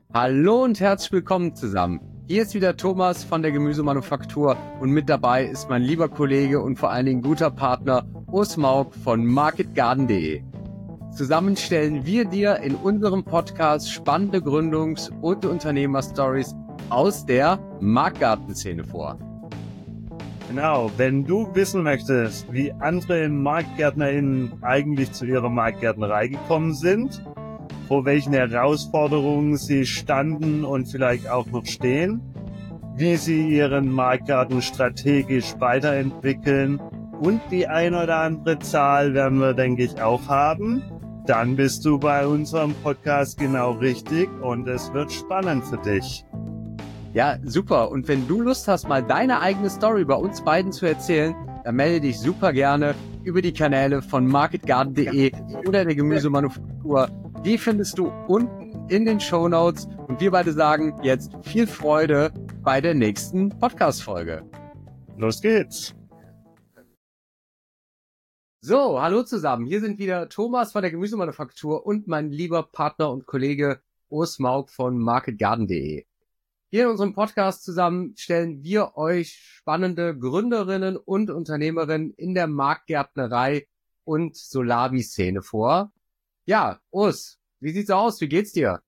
Hallo und herzlich willkommen zusammen. Hier ist wieder Thomas von der Gemüsemanufaktur und mit dabei ist mein lieber Kollege und vor allen Dingen guter Partner Urs Mauk von marketgarden.de. Zusammen stellen wir dir in unserem Podcast spannende Gründungs- und Unternehmerstories aus der Marktgartenszene vor. Genau, wenn du wissen möchtest, wie andere MarktgärtnerInnen eigentlich zu ihrer Marktgärtnerei gekommen sind, vor welchen Herausforderungen sie standen und vielleicht auch noch stehen, wie sie ihren Marktgarten strategisch weiterentwickeln und die ein oder andere Zahl werden wir, denke ich, auch haben, dann bist du bei unserem Podcast genau richtig und es wird spannend für dich. Ja, super. Und wenn du Lust hast, mal deine eigene Story bei uns beiden zu erzählen, dann melde dich super gerne über die Kanäle von marketgarden.de oder der Gemüsemanufaktur. Die findest du unten in den Shownotes. Und wir beide sagen jetzt viel Freude bei der nächsten Podcast-Folge. Los geht's! So, hallo zusammen. Hier sind wieder Thomas von der Gemüsemanufaktur und mein lieber Partner und Kollege Urs Mauk von marketgarden.de. Hier in unserem Podcast zusammen stellen wir euch spannende Gründerinnen und Unternehmerinnen in der Marktgärtnerei und Solavi-Szene vor. Ja, Urs, wie sieht's aus? Wie geht's dir?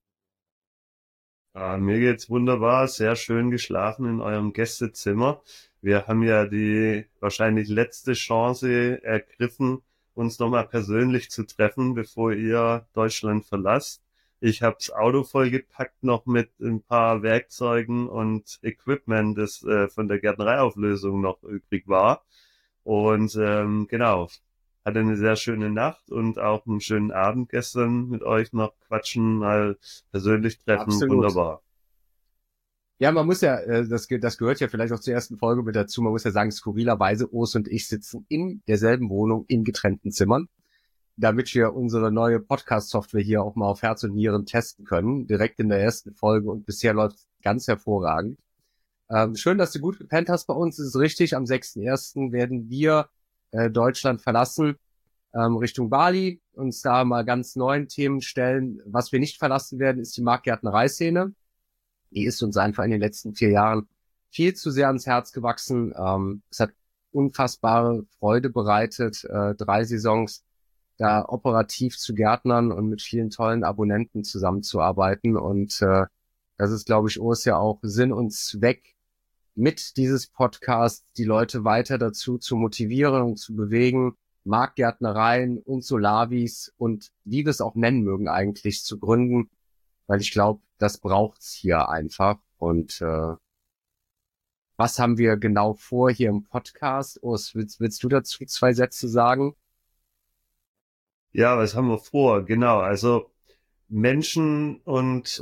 Mir geht's wunderbar, sehr schön geschlafen in eurem Gästezimmer. Wir haben ja die wahrscheinlich letzte Chance ergriffen, uns nochmal persönlich zu treffen, bevor ihr Deutschland verlasst. Ich habe das Auto vollgepackt noch mit ein paar Werkzeugen und Equipment, das von der Gärtnereiauflösung noch übrig war. Und genau, hatte eine sehr schöne Nacht und auch einen schönen Abend gestern mit euch noch quatschen, mal persönlich treffen, Absolut. wunderbar. Ja, man muss ja, das gehört ja vielleicht auch zur ersten Folge mit dazu, man muss ja sagen, skurrilerweise, Urs und ich sitzen in derselben Wohnung in getrennten Zimmern, damit wir unsere neue Podcast-Software hier auch mal auf Herz und Nieren testen können, direkt in der ersten Folge und bisher läuft es ganz hervorragend. Schön, dass du gut gepennt hast bei uns, das ist richtig, am 6.1. werden wir Deutschland verlassen, Richtung Bali, uns da mal ganz neuen Themen stellen. Was wir nicht verlassen werden, ist die Marktgärtnerei-Szene. Die ist uns einfach in den letzten 4 Jahren viel zu sehr ans Herz gewachsen. Es hat unfassbare Freude bereitet, 3 Saisons da operativ zu gärtnern und mit vielen tollen Abonnenten zusammenzuarbeiten. Und das ist, glaube ich, Urs ja auch Sinn und Zweck mit dieses Podcasts, die Leute weiter dazu zu motivieren und zu bewegen, Marktgärtnereien und Solavis und wie wir es auch nennen mögen eigentlich zu gründen, weil ich glaube, das braucht's hier einfach. Und was haben wir genau vor hier im Podcast? Urs, willst du dazu 2 Sätze sagen? Ja, was haben wir vor? Genau, also Menschen und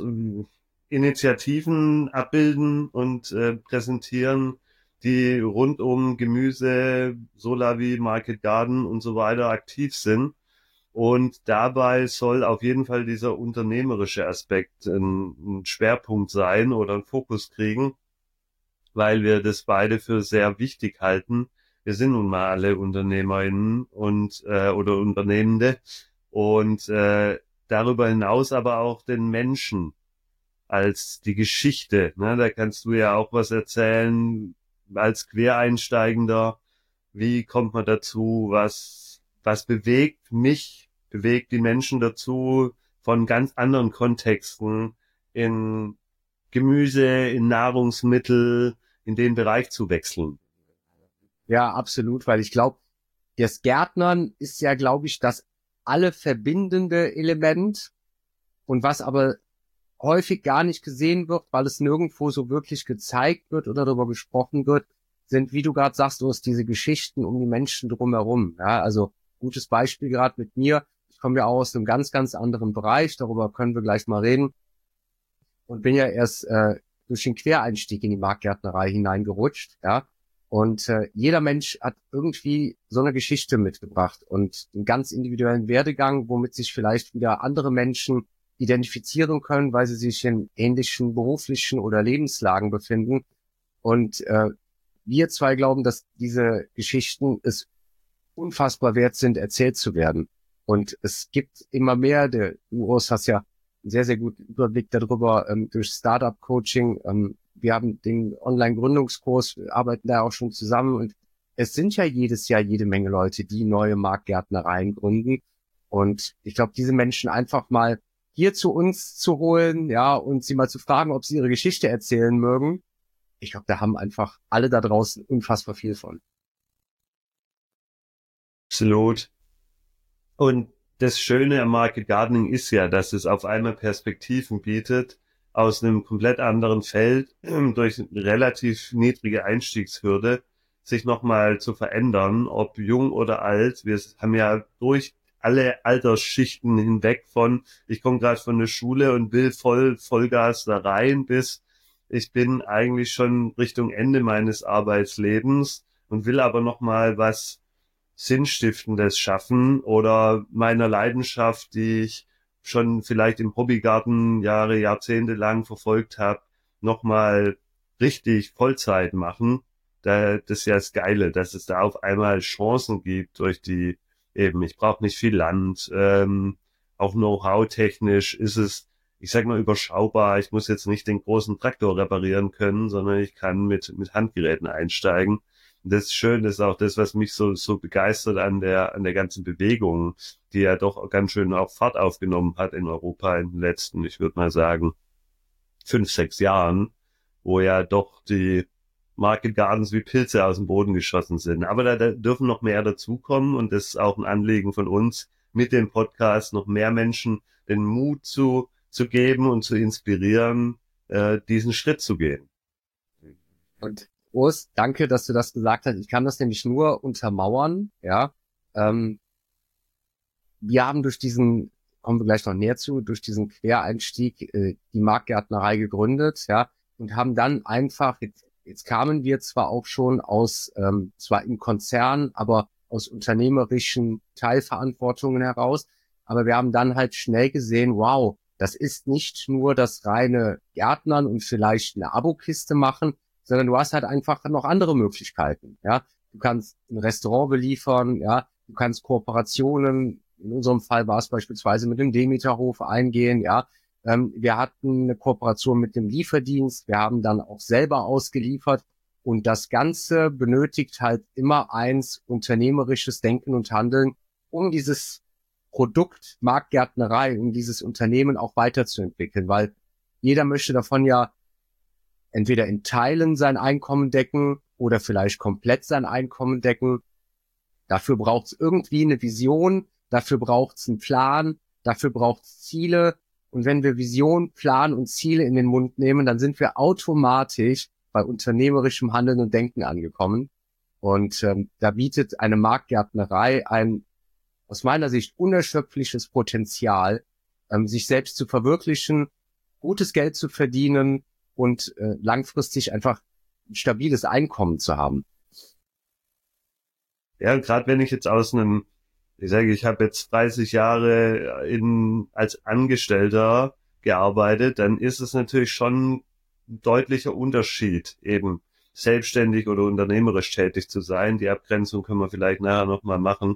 Initiativen abbilden und präsentieren, die rund um Gemüse, Solavi, Market Garden und so weiter aktiv sind. Und dabei soll auf jeden Fall dieser unternehmerische Aspekt ein Schwerpunkt sein oder einen Fokus kriegen, weil wir das beide für sehr wichtig halten. Wir sind nun mal alle UnternehmerInnen und oder Unternehmende und darüber hinaus aber auch den Menschen als die Geschichte. Ne? Da kannst du ja auch was erzählen als Quereinsteigender. Wie kommt man dazu? Was bewegt mich, bewegt die Menschen dazu, von ganz anderen Kontexten in Gemüse, in Nahrungsmittel, in den Bereich zu wechseln? Ja, absolut, weil ich glaube, das Gärtnern ist ja, glaube ich, das alle verbindende Element und was aber häufig gar nicht gesehen wird, weil es nirgendwo so wirklich gezeigt wird oder darüber gesprochen wird, sind, wie du gerade sagst, diese Geschichten um die Menschen drumherum. Ja, also gutes Beispiel gerade mit mir. Ich komme ja auch aus einem ganz, ganz anderen Bereich. Darüber können wir gleich mal reden. Und bin ja erst durch den Quereinstieg in die Marktgärtnerei hineingerutscht. Ja, und jeder Mensch hat irgendwie so eine Geschichte mitgebracht und einen ganz individuellen Werdegang, womit sich vielleicht wieder andere Menschen identifizieren können, weil sie sich in ähnlichen beruflichen oder Lebenslagen befinden. Und wir 2 glauben, dass diese Geschichten es unfassbar wert sind, erzählt zu werden. Und es gibt immer mehr, du Urs hast ja einen sehr, sehr guten Überblick darüber durch Startup-Coaching. Wir haben den Online-Gründungskurs, wir arbeiten da auch schon zusammen und es sind ja jedes Jahr jede Menge Leute, die neue Marktgärtnereien gründen. Und ich glaube, diese Menschen einfach mal hier zu uns zu holen, ja, und sie mal zu fragen, ob sie ihre Geschichte erzählen mögen. Ich glaube, da haben einfach alle da draußen unfassbar viel von. Absolut. Und das Schöne am Market Gardening ist ja, dass es auf einmal Perspektiven bietet, aus einem komplett anderen Feld, durch eine relativ niedrige Einstiegshürde, sich nochmal zu verändern, ob jung oder alt. Wir haben ja durch alle Altersschichten hinweg ich komme gerade von der Schule und will Vollgas da rein, bis ich bin eigentlich schon Richtung Ende meines Arbeitslebens und will aber nochmal was Sinnstiftendes schaffen oder meiner Leidenschaft, die ich schon vielleicht im Hobbygarten Jahrzehnte lang verfolgt habe, nochmal richtig Vollzeit machen. Das ist ja das Geile, dass es da auf einmal Chancen gibt durch die eben, ich brauche nicht viel Land, auch Know-how technisch ist es, ich sag mal, überschaubar. Ich muss jetzt nicht den großen Traktor reparieren können, sondern ich kann mit Handgeräten einsteigen. Und das ist schön, das ist auch das, was mich so begeistert an der ganzen Bewegung, die ja doch ganz schön auch Fahrt aufgenommen hat in Europa in den letzten, ich würde mal sagen, 5, 6 Jahren, wo ja doch die Market Gardens wie Pilze aus dem Boden geschossen sind. Aber da dürfen noch mehr dazukommen und das ist auch ein Anliegen von uns, mit dem Podcast noch mehr Menschen den Mut zu geben und zu inspirieren, diesen Schritt zu gehen. Und Urs, danke, dass du das gesagt hast. Ich kann das nämlich nur untermauern, ja. Wir haben kommen wir gleich noch näher zu, durch diesen Quereinstieg die Marktgärtnerei gegründet, ja, und haben dann einfach, jetzt kamen wir zwar auch schon zwar im Konzern, aber aus unternehmerischen Teilverantwortungen heraus, aber wir haben dann halt schnell gesehen, wow, das ist nicht nur das reine Gärtnern und vielleicht eine Abokiste machen, sondern du hast halt einfach noch andere Möglichkeiten, ja. Du kannst ein Restaurant beliefern, ja. Du kannst Kooperationen, in unserem Fall war es beispielsweise mit dem Demeterhof eingehen, ja. Wir hatten eine Kooperation mit dem Lieferdienst, wir haben dann auch selber ausgeliefert und das Ganze benötigt halt immer unternehmerisches Denken und Handeln, um dieses Produkt Marktgärtnerei, um dieses Unternehmen auch weiterzuentwickeln, weil jeder möchte davon ja entweder in Teilen sein Einkommen decken oder vielleicht komplett sein Einkommen decken. Dafür braucht es irgendwie eine Vision, dafür braucht es einen Plan, dafür braucht es Ziele. Und wenn wir Vision, Plan und Ziele in den Mund nehmen, dann sind wir automatisch bei unternehmerischem Handeln und Denken angekommen. Und da bietet eine Marktgärtnerei ein aus meiner Sicht unerschöpfliches Potenzial, sich selbst zu verwirklichen, gutes Geld zu verdienen und langfristig einfach ein stabiles Einkommen zu haben. Ja, gerade wenn ich jetzt ich habe jetzt 30 Jahre als Angestellter gearbeitet, dann ist es natürlich schon ein deutlicher Unterschied, eben selbstständig oder unternehmerisch tätig zu sein. Die Abgrenzung können wir vielleicht nachher nochmal machen.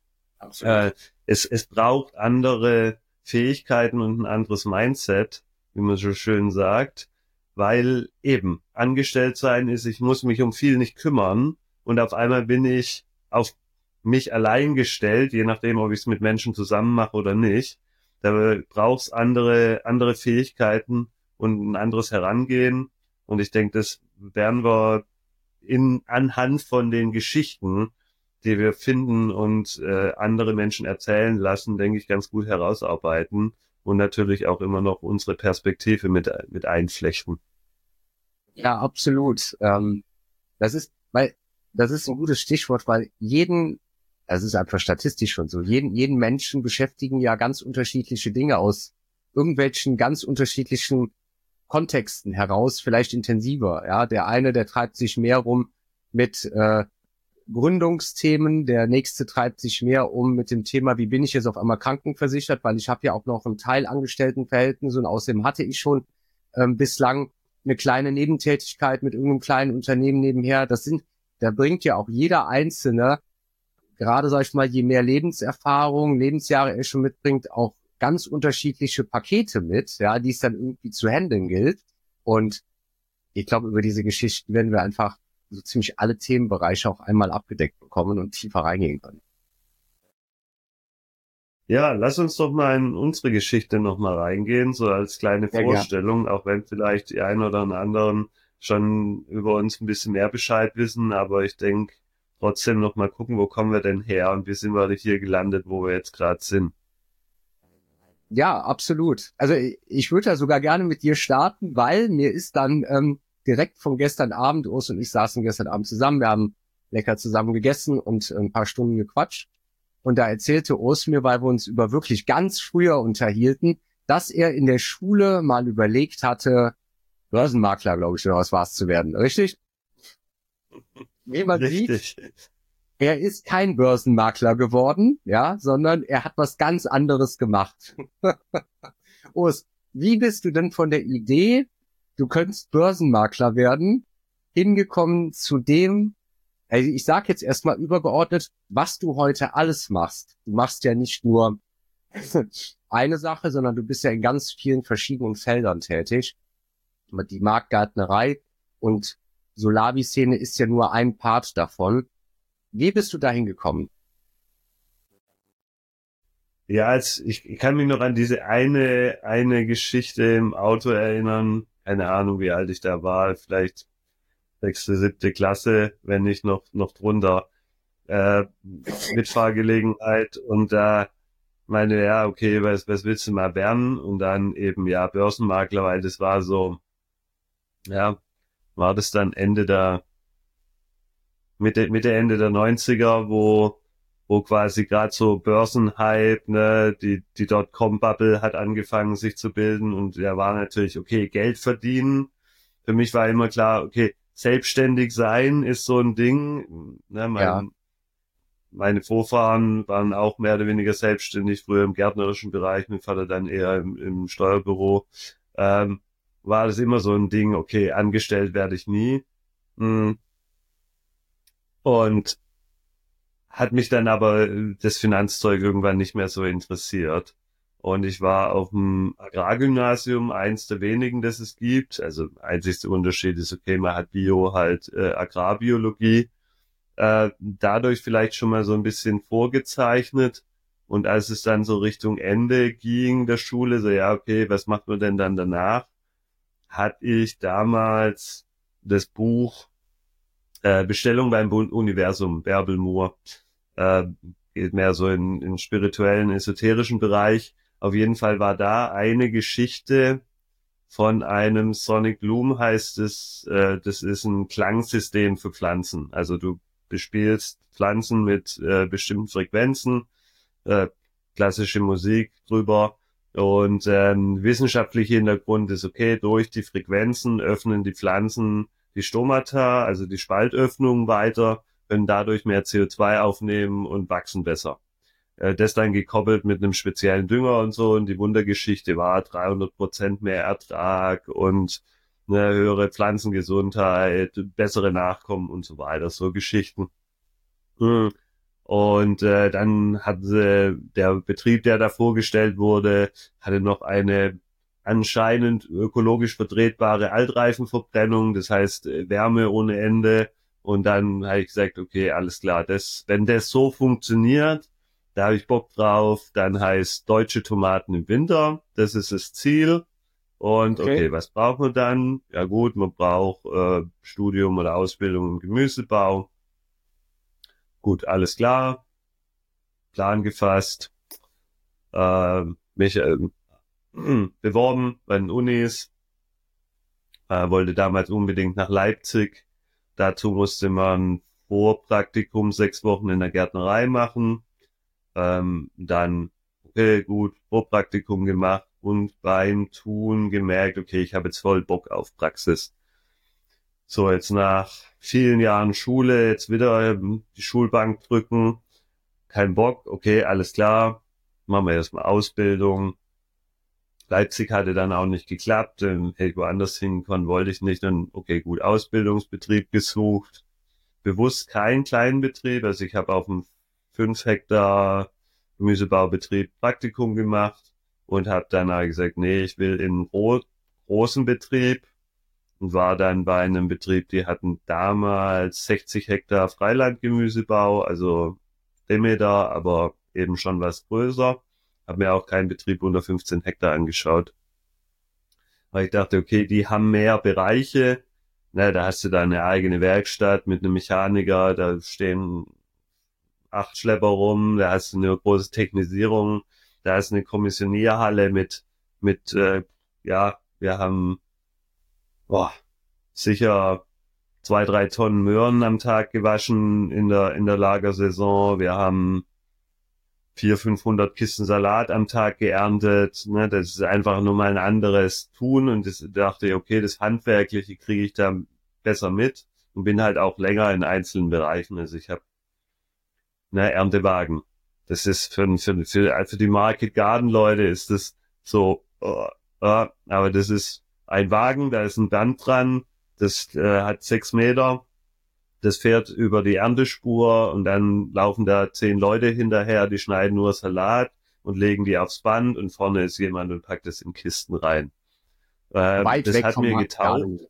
Es braucht andere Fähigkeiten und ein anderes Mindset, wie man so schön sagt, weil eben angestellt sein ist, ich muss mich um viel nicht kümmern und auf einmal bin ich auf mich allein gestellt, je nachdem, ob ich es mit Menschen zusammen mache oder nicht. Da brauchst andere Fähigkeiten und ein anderes Herangehen. Und ich denke, das werden wir anhand von den Geschichten, die wir finden und andere Menschen erzählen lassen, denke ich, ganz gut herausarbeiten und natürlich auch immer noch unsere Perspektive mit einflechten. Ja, absolut. Das ist ein gutes Stichwort, weil das ist einfach statistisch schon so, jeden Menschen beschäftigen ja ganz unterschiedliche Dinge aus irgendwelchen ganz unterschiedlichen Kontexten heraus, vielleicht intensiver. Ja, der eine, der treibt sich mehr rum mit Gründungsthemen, der nächste treibt sich mehr mit dem Thema, wie bin ich jetzt auf einmal krankenversichert, weil ich habe ja auch noch ein Teilangestelltenverhältnis und außerdem hatte ich schon bislang eine kleine Nebentätigkeit mit irgendeinem kleinen Unternehmen nebenher. Da bringt ja auch jeder Einzelne, gerade sag ich mal, je mehr Lebenserfahrung, Lebensjahre er schon mitbringt, auch ganz unterschiedliche Pakete mit, ja, die es dann irgendwie zu handeln gilt. Und ich glaube, über diese Geschichten werden wir einfach so ziemlich alle Themenbereiche auch einmal abgedeckt bekommen und tiefer reingehen können. Ja, lass uns doch mal in unsere Geschichte nochmal reingehen, so als kleine Ja, gern. Vorstellung, auch wenn vielleicht die einen oder anderen schon über uns ein bisschen mehr Bescheid wissen, aber ich denke trotzdem nochmal gucken, wo kommen wir denn her und wie sind wir hier gelandet, wo wir jetzt gerade sind. Ja, absolut. Also ich würde da sogar gerne mit dir starten, weil mir ist dann direkt von gestern Abend, Urs und ich saßen gestern Abend zusammen, wir haben lecker zusammen gegessen und ein paar Stunden gequatscht. Und da erzählte Urs mir, weil wir uns über wirklich ganz früher unterhielten, dass er in der Schule mal überlegt hatte, Börsenmakler, glaube ich, oder was war es zu werden. Richtig? Wie man sieht, Richtig. er ist kein Börsenmakler geworden, ja, sondern er hat was ganz anderes gemacht. Urs, wie bist du denn von der Idee, du könntest Börsenmakler werden, hingekommen zu dem, also ich sage jetzt erstmal übergeordnet, was du heute alles machst. Du machst ja nicht nur eine Sache, sondern du bist ja in ganz vielen verschiedenen Feldern tätig. Die Marktgärtnerei und Solavi-Szene ist ja nur ein Part davon. Wie bist du dahin gekommen? Ja, ich kann mich noch an diese eine Geschichte im Auto erinnern. Keine Ahnung, wie alt ich da war. Vielleicht sechste, siebte Klasse, wenn nicht noch drunter. Mitfahrgelegenheit und da meine, ja, okay, was willst du mal werden? Und dann eben, ja, Börsenmakler, weil das war so, ja, war das dann Ende der Neunziger, wo quasi gerade so Börsenhype, ne, die Dotcom-Bubble hat angefangen sich zu bilden und da war natürlich, okay, Geld verdienen. Für mich war immer klar, okay, selbstständig sein ist so ein Ding. Ne, Ja, meine Vorfahren waren auch mehr oder weniger selbstständig, früher im gärtnerischen Bereich, mein Vater dann eher im Steuerbüro. Ähm, war das immer so ein Ding, okay, angestellt werde ich nie. Mm. Und hat mich dann aber das Finanzzeug irgendwann nicht mehr so interessiert. Und ich war auf dem Agrargymnasium, eins der wenigen, das es gibt. Also einzigster Unterschied ist, okay, man hat Bio halt Agrarbiologie. Dadurch vielleicht schon mal so ein bisschen vorgezeichnet. Und als es dann so Richtung Ende ging der Schule, so ja, okay, was macht man denn dann danach? Hatte ich damals das Buch Bestellung beim Universum, Bärbel Moore. Äh, geht mehr so in spirituellen, esoterischen Bereich. Auf jeden Fall war da eine Geschichte von einem Sonic Loom, heißt es, das ist ein Klangsystem für Pflanzen. Also du bespielst Pflanzen mit bestimmten Frequenzen, äh, klassische Musik drüber. Und wissenschaftlicher Hintergrund ist, okay, durch die Frequenzen öffnen die Pflanzen die Stomata, also die Spaltöffnungen weiter, können dadurch mehr CO2 aufnehmen und wachsen besser. Das dann gekoppelt mit einem speziellen Dünger und so. Und die Wundergeschichte war 300% mehr Ertrag und eine höhere Pflanzengesundheit, bessere Nachkommen und so weiter. So Geschichten. Hm. Und dann hatte der Betrieb, der da vorgestellt wurde, hatte noch eine anscheinend ökologisch vertretbare Altreifenverbrennung, das heißt Wärme ohne Ende. Und dann habe ich gesagt, okay, alles klar, wenn das so funktioniert, da habe ich Bock drauf, dann heißt deutsche Tomaten im Winter, das ist das Ziel. Und okay. okay, was braucht man dann? Ja gut, man braucht Studium oder Ausbildung im Gemüsebau. Gut, alles klar, Plan gefasst, mich beworben bei den Unis, wollte damals unbedingt nach Leipzig. Dazu musste man Vorpraktikum 6 Wochen in der Gärtnerei machen. Dann, okay, gut, Vorpraktikum gemacht und beim Tun gemerkt, okay, ich habe jetzt voll Bock auf Praxis. So, jetzt nach vielen Jahren Schule, jetzt wieder die Schulbank drücken, kein Bock, okay, alles klar, machen wir erstmal Ausbildung. Leipzig hatte dann auch nicht geklappt, hätte ich woanders hinkommen, wollte ich nicht, dann, okay, gut, Ausbildungsbetrieb gesucht, bewusst keinen kleinen Betrieb, also ich habe auf einem 5 Hektar Gemüsebaubetrieb Praktikum gemacht, und habe dann halt gesagt, nee, ich will in einen großen Betrieb und war dann bei einem Betrieb, die hatten damals 60 Hektar Freilandgemüsebau, also Demeter, aber eben schon was größer. Habe mir auch keinen Betrieb unter 15 Hektar angeschaut, weil ich dachte, okay, die haben mehr Bereiche. Na, da hast du da eine eigene Werkstatt mit einem Mechaniker, da stehen 8 Schlepper rum, da hast du eine große Technisierung, da ist eine Kommissionierhalle mit ja, wir haben boah, sicher 2, 3 Tonnen Möhren am Tag gewaschen in der Lagersaison. Wir haben 400, 500 Kisten Salat am Tag geerntet. Ne? Das ist einfach nur mal ein anderes Tun und das dachte ich, okay, das Handwerkliche kriege ich da besser mit und bin halt auch länger in einzelnen Bereichen. Also ich habe Erntewagen. Das ist für die Market Garden Leute ist das so, aber das ist ein Wagen, da ist ein Band dran, das hat 6 Meter, das fährt über die Erntespur und dann laufen da 10 Leute hinterher, die schneiden nur Salat und legen die aufs Band und vorne ist jemand und packt es in Kisten rein. Weit Das weg hat vom mir Markt getaugt. Gardening.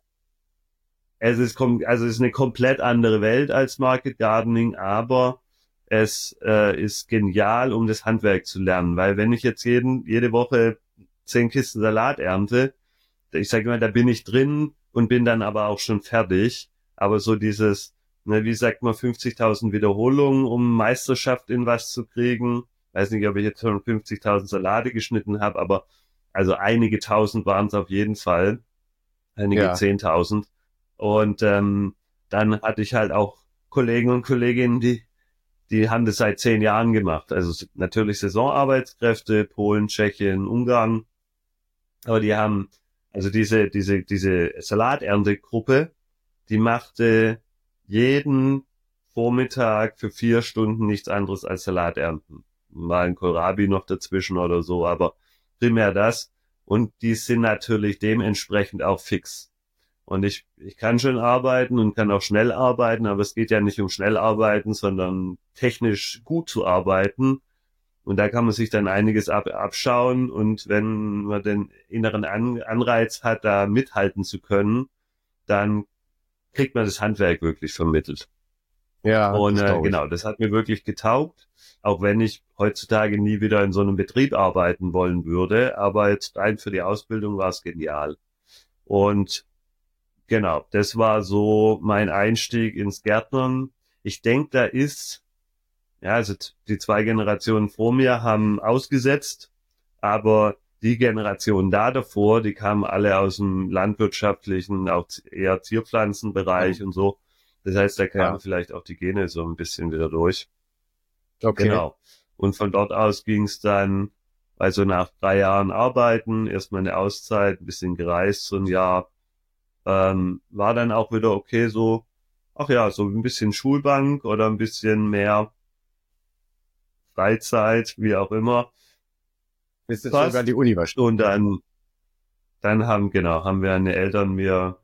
Es ist eine komplett andere Welt als Market Gardening, aber es ist genial, um das Handwerk zu lernen, weil wenn ich jetzt jede Woche 10 Kisten Salat ernte, ich sage mal, da bin ich drin und bin dann aber auch schon fertig. Aber so dieses, wie sagt man, 50.000 Wiederholungen, um Meisterschaft in was zu kriegen. Weiß nicht, ob ich jetzt schon 50.000 Salate geschnitten habe, aber also einige Tausend waren es auf jeden Fall, einige Ja. 10.000. Und dann hatte ich halt auch Kollegen und Kolleginnen, die haben das seit 10 Jahren gemacht. Also natürlich Saisonarbeitskräfte, Polen, Tschechien, Ungarn. Aber die haben, also diese Salaterntegruppe, die machte jeden Vormittag für 4 Stunden nichts anderes als Salat ernten. Mal ein Kohlrabi noch dazwischen oder so, aber primär das. Und die sind natürlich dementsprechend auch fix. Und ich kann schon arbeiten und kann auch schnell arbeiten, aber es geht ja nicht um schnell arbeiten, sondern technisch gut zu arbeiten. Und da kann man sich dann einiges abschauen. Und wenn man den inneren Anreiz hat, da mithalten zu können, dann kriegt man das Handwerk wirklich vermittelt. Ja, Und das glaube ich. genau, das hat mir wirklich getaugt, auch wenn ich heutzutage nie wieder in so einem Betrieb arbeiten wollen würde. Aber jetzt rein für die Ausbildung war es genial. Und genau, das war so mein Einstieg ins Gärtnern. Ich denke, also die 2 Generationen vor mir haben ausgesetzt, aber die Generation da davor, die kamen alle aus dem landwirtschaftlichen, auch eher Zierpflanzenbereich Mhm. und so. Das heißt, da kamen Ja, vielleicht auch die Gene so ein bisschen wieder durch. okay. Genau. Und von dort aus ging es dann, also nach 3 Jahren Arbeiten, erstmal eine Auszeit, ein bisschen gereist, so ein Jahr, war dann auch wieder okay, so, ach ja, so ein bisschen Schulbank oder ein bisschen mehr Freizeit, wie auch immer, Bist du zurück an die passt. Uni wahrscheinlich. Und dann haben wir meine Eltern mir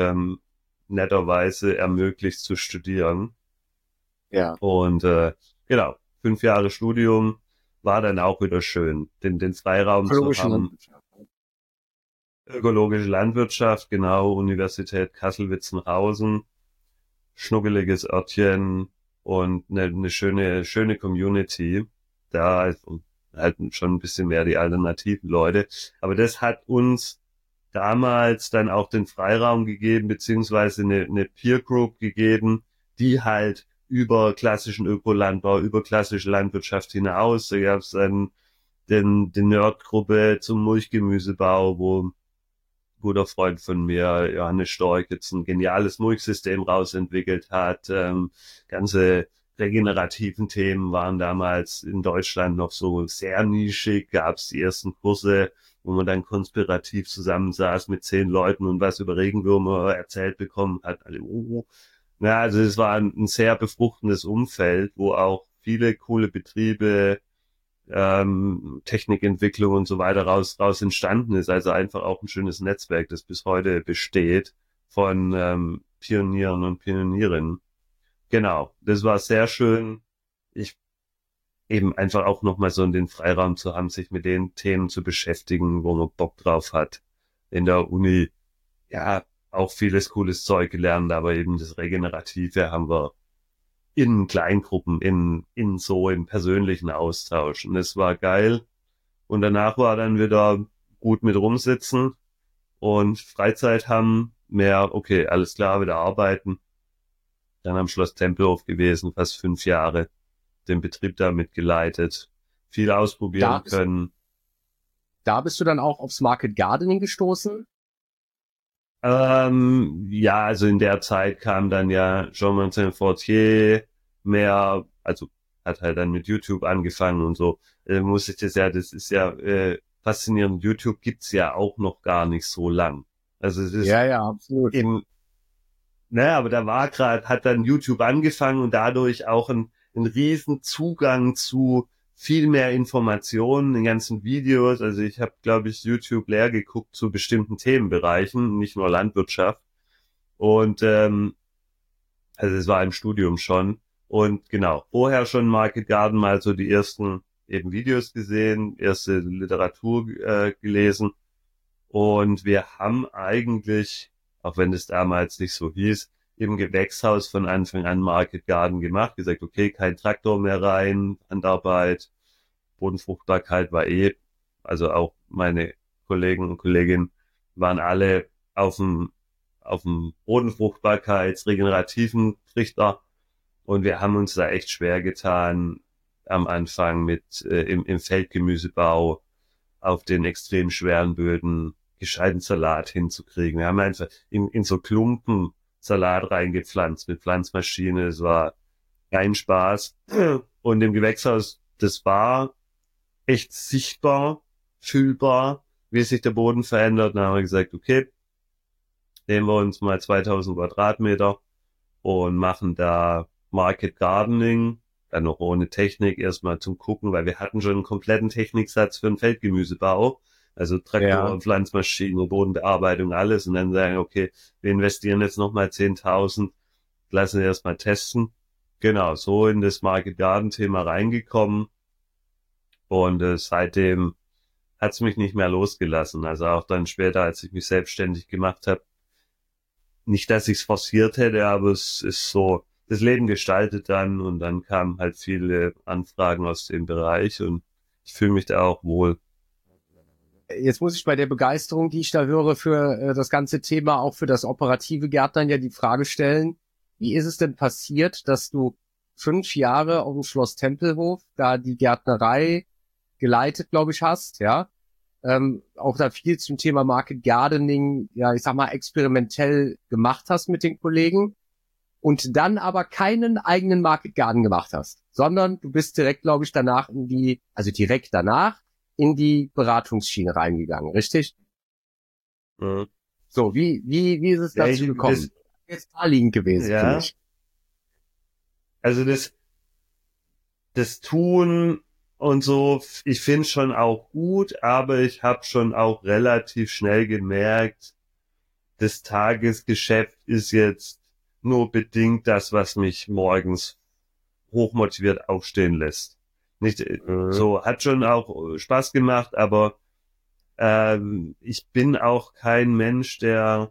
netterweise ermöglicht zu studieren. Ja. Und genau, 5 Jahre Studium war dann auch wieder schön, den Freiraum zu Ökologischen haben. Landwirtschaft. Ökologische Landwirtschaft, genau, Universität Kassel-Witzenhausen, schnuckeliges Örtchen und eine schöne Community. Da und halt schon ein bisschen mehr die alternativen Leute. Aber das hat uns damals dann auch den Freiraum gegeben, beziehungsweise eine Peer Group gegeben, die halt über klassischen Ökolandbau, über klassische Landwirtschaft hinaus, da gab es dann die Nerdgruppe zum Mulchgemüsebau, wo ein guter Freund von mir, Johannes Storch, jetzt ein geniales Mulchsystem rausentwickelt hat. Ganze regenerativen Themen waren damals in Deutschland noch so sehr nischig, gab es die ersten Kurse, wo man dann konspirativ zusammensaß mit 10 Leuten und was über Regenwürmer erzählt bekommen hat. Alle, Ja, also es war ein sehr befruchtendes Umfeld, wo auch viele coole Betriebe, Technikentwicklung und so weiter raus entstanden ist. Also einfach auch ein schönes Netzwerk, das bis heute besteht von Pionieren und Pionierinnen. Genau, das war sehr schön. Ich eben einfach auch nochmal so den Freiraum zu haben, sich mit den Themen zu beschäftigen, wo man Bock drauf hat. In der Uni, ja, auch vieles cooles Zeug gelernt, aber eben das Regenerative haben wir in Kleingruppen, in so im persönlichen Austausch. Und es war geil. Und danach war dann wieder gut mit rumsitzen und Freizeit haben, mehr, okay, alles klar, wieder arbeiten. Dann am Schloss Tempelhof gewesen, fast 5 Jahre, den Betrieb da mitgeleitet, viel Da ausprobieren bist, können. da bist du dann auch aufs Market Gardening gestoßen? Ja, also in der Zeit kam dann ja Jean-Martin Fortier mehr, also hat halt dann mit YouTube angefangen und so. Muss ich das ist ja faszinierend. YouTube gibt's ja auch noch gar nicht so lang. Also es ist Ja, ja, absolut. eben, naja, aber da war gerade, hat dann YouTube angefangen und dadurch auch ein riesen Zugang zu viel mehr Informationen, den ganzen Videos. Also ich habe, glaube ich, YouTube leer geguckt zu bestimmten Themenbereichen, nicht nur Landwirtschaft. Und also es war im Studium schon. Und genau, vorher schon Market Garden mal so die ersten eben Videos gesehen, erste Literatur gelesen. Und wir haben eigentlich, auch wenn es damals nicht so hieß, im Gewächshaus von Anfang an Market Garden gemacht, gesagt, okay, kein Traktor mehr rein, Handarbeit, Bodenfruchtbarkeit war also auch meine Kollegen und Kolleginnen waren alle auf dem Bodenfruchtbarkeitsregenerativen Trichter und wir haben uns da echt schwer getan am Anfang mit im Feldgemüsebau auf den extrem schweren Böden gescheiten Salat hinzukriegen. Wir haben einfach in so Klumpen Salat reingepflanzt mit Pflanzmaschine. Es war kein Spaß. Und im Gewächshaus, das war echt sichtbar, fühlbar, wie sich der Boden verändert. Dann haben wir gesagt, okay, nehmen wir uns mal 2000 Quadratmeter und machen da Market Gardening, dann noch ohne Technik, erstmal zum Gucken, weil wir hatten schon einen kompletten Techniksatz für den Feldgemüsebau, also Ja. Traktor, Pflanzmaschine, Bodenbearbeitung, alles und dann sagen, okay, wir investieren jetzt nochmal 10.000, lassen wir erstmal testen. Genau, so in das Market Garden Thema reingekommen und seitdem hat's mich nicht mehr losgelassen. Also auch dann später, als ich mich selbstständig gemacht habe, nicht, dass ich es forciert hätte, aber es ist so, das Leben gestaltet dann und dann kamen halt viele Anfragen aus dem Bereich und ich fühle mich da auch wohl. Jetzt muss ich bei der Begeisterung, die ich da höre für das ganze Thema, auch für das operative Gärtnern, ja die Frage stellen, wie ist es denn passiert, dass du 5 Jahre auf dem Schloss Tempelhof da die Gärtnerei geleitet, glaube ich, hast, ja? Auch da viel zum Thema Market Gardening, ja, ich sag mal, experimentell gemacht hast mit den Kollegen und dann aber keinen eigenen Market Garden gemacht hast, sondern du bist direkt, glaube ich, danach direkt danach in die Beratungsschiene reingegangen, richtig? Mhm. So, wie ist es Ja, dazu gekommen? Jetzt naheliegend gewesen für ja, mich. also das Tun und so, ich finde schon auch gut, aber ich habe schon auch relativ schnell gemerkt, das Tagesgeschäft ist jetzt nur bedingt das, was mich morgens hochmotiviert aufstehen lässt. Nicht Mhm. so, hat schon auch Spaß gemacht, aber ich bin auch kein Mensch, der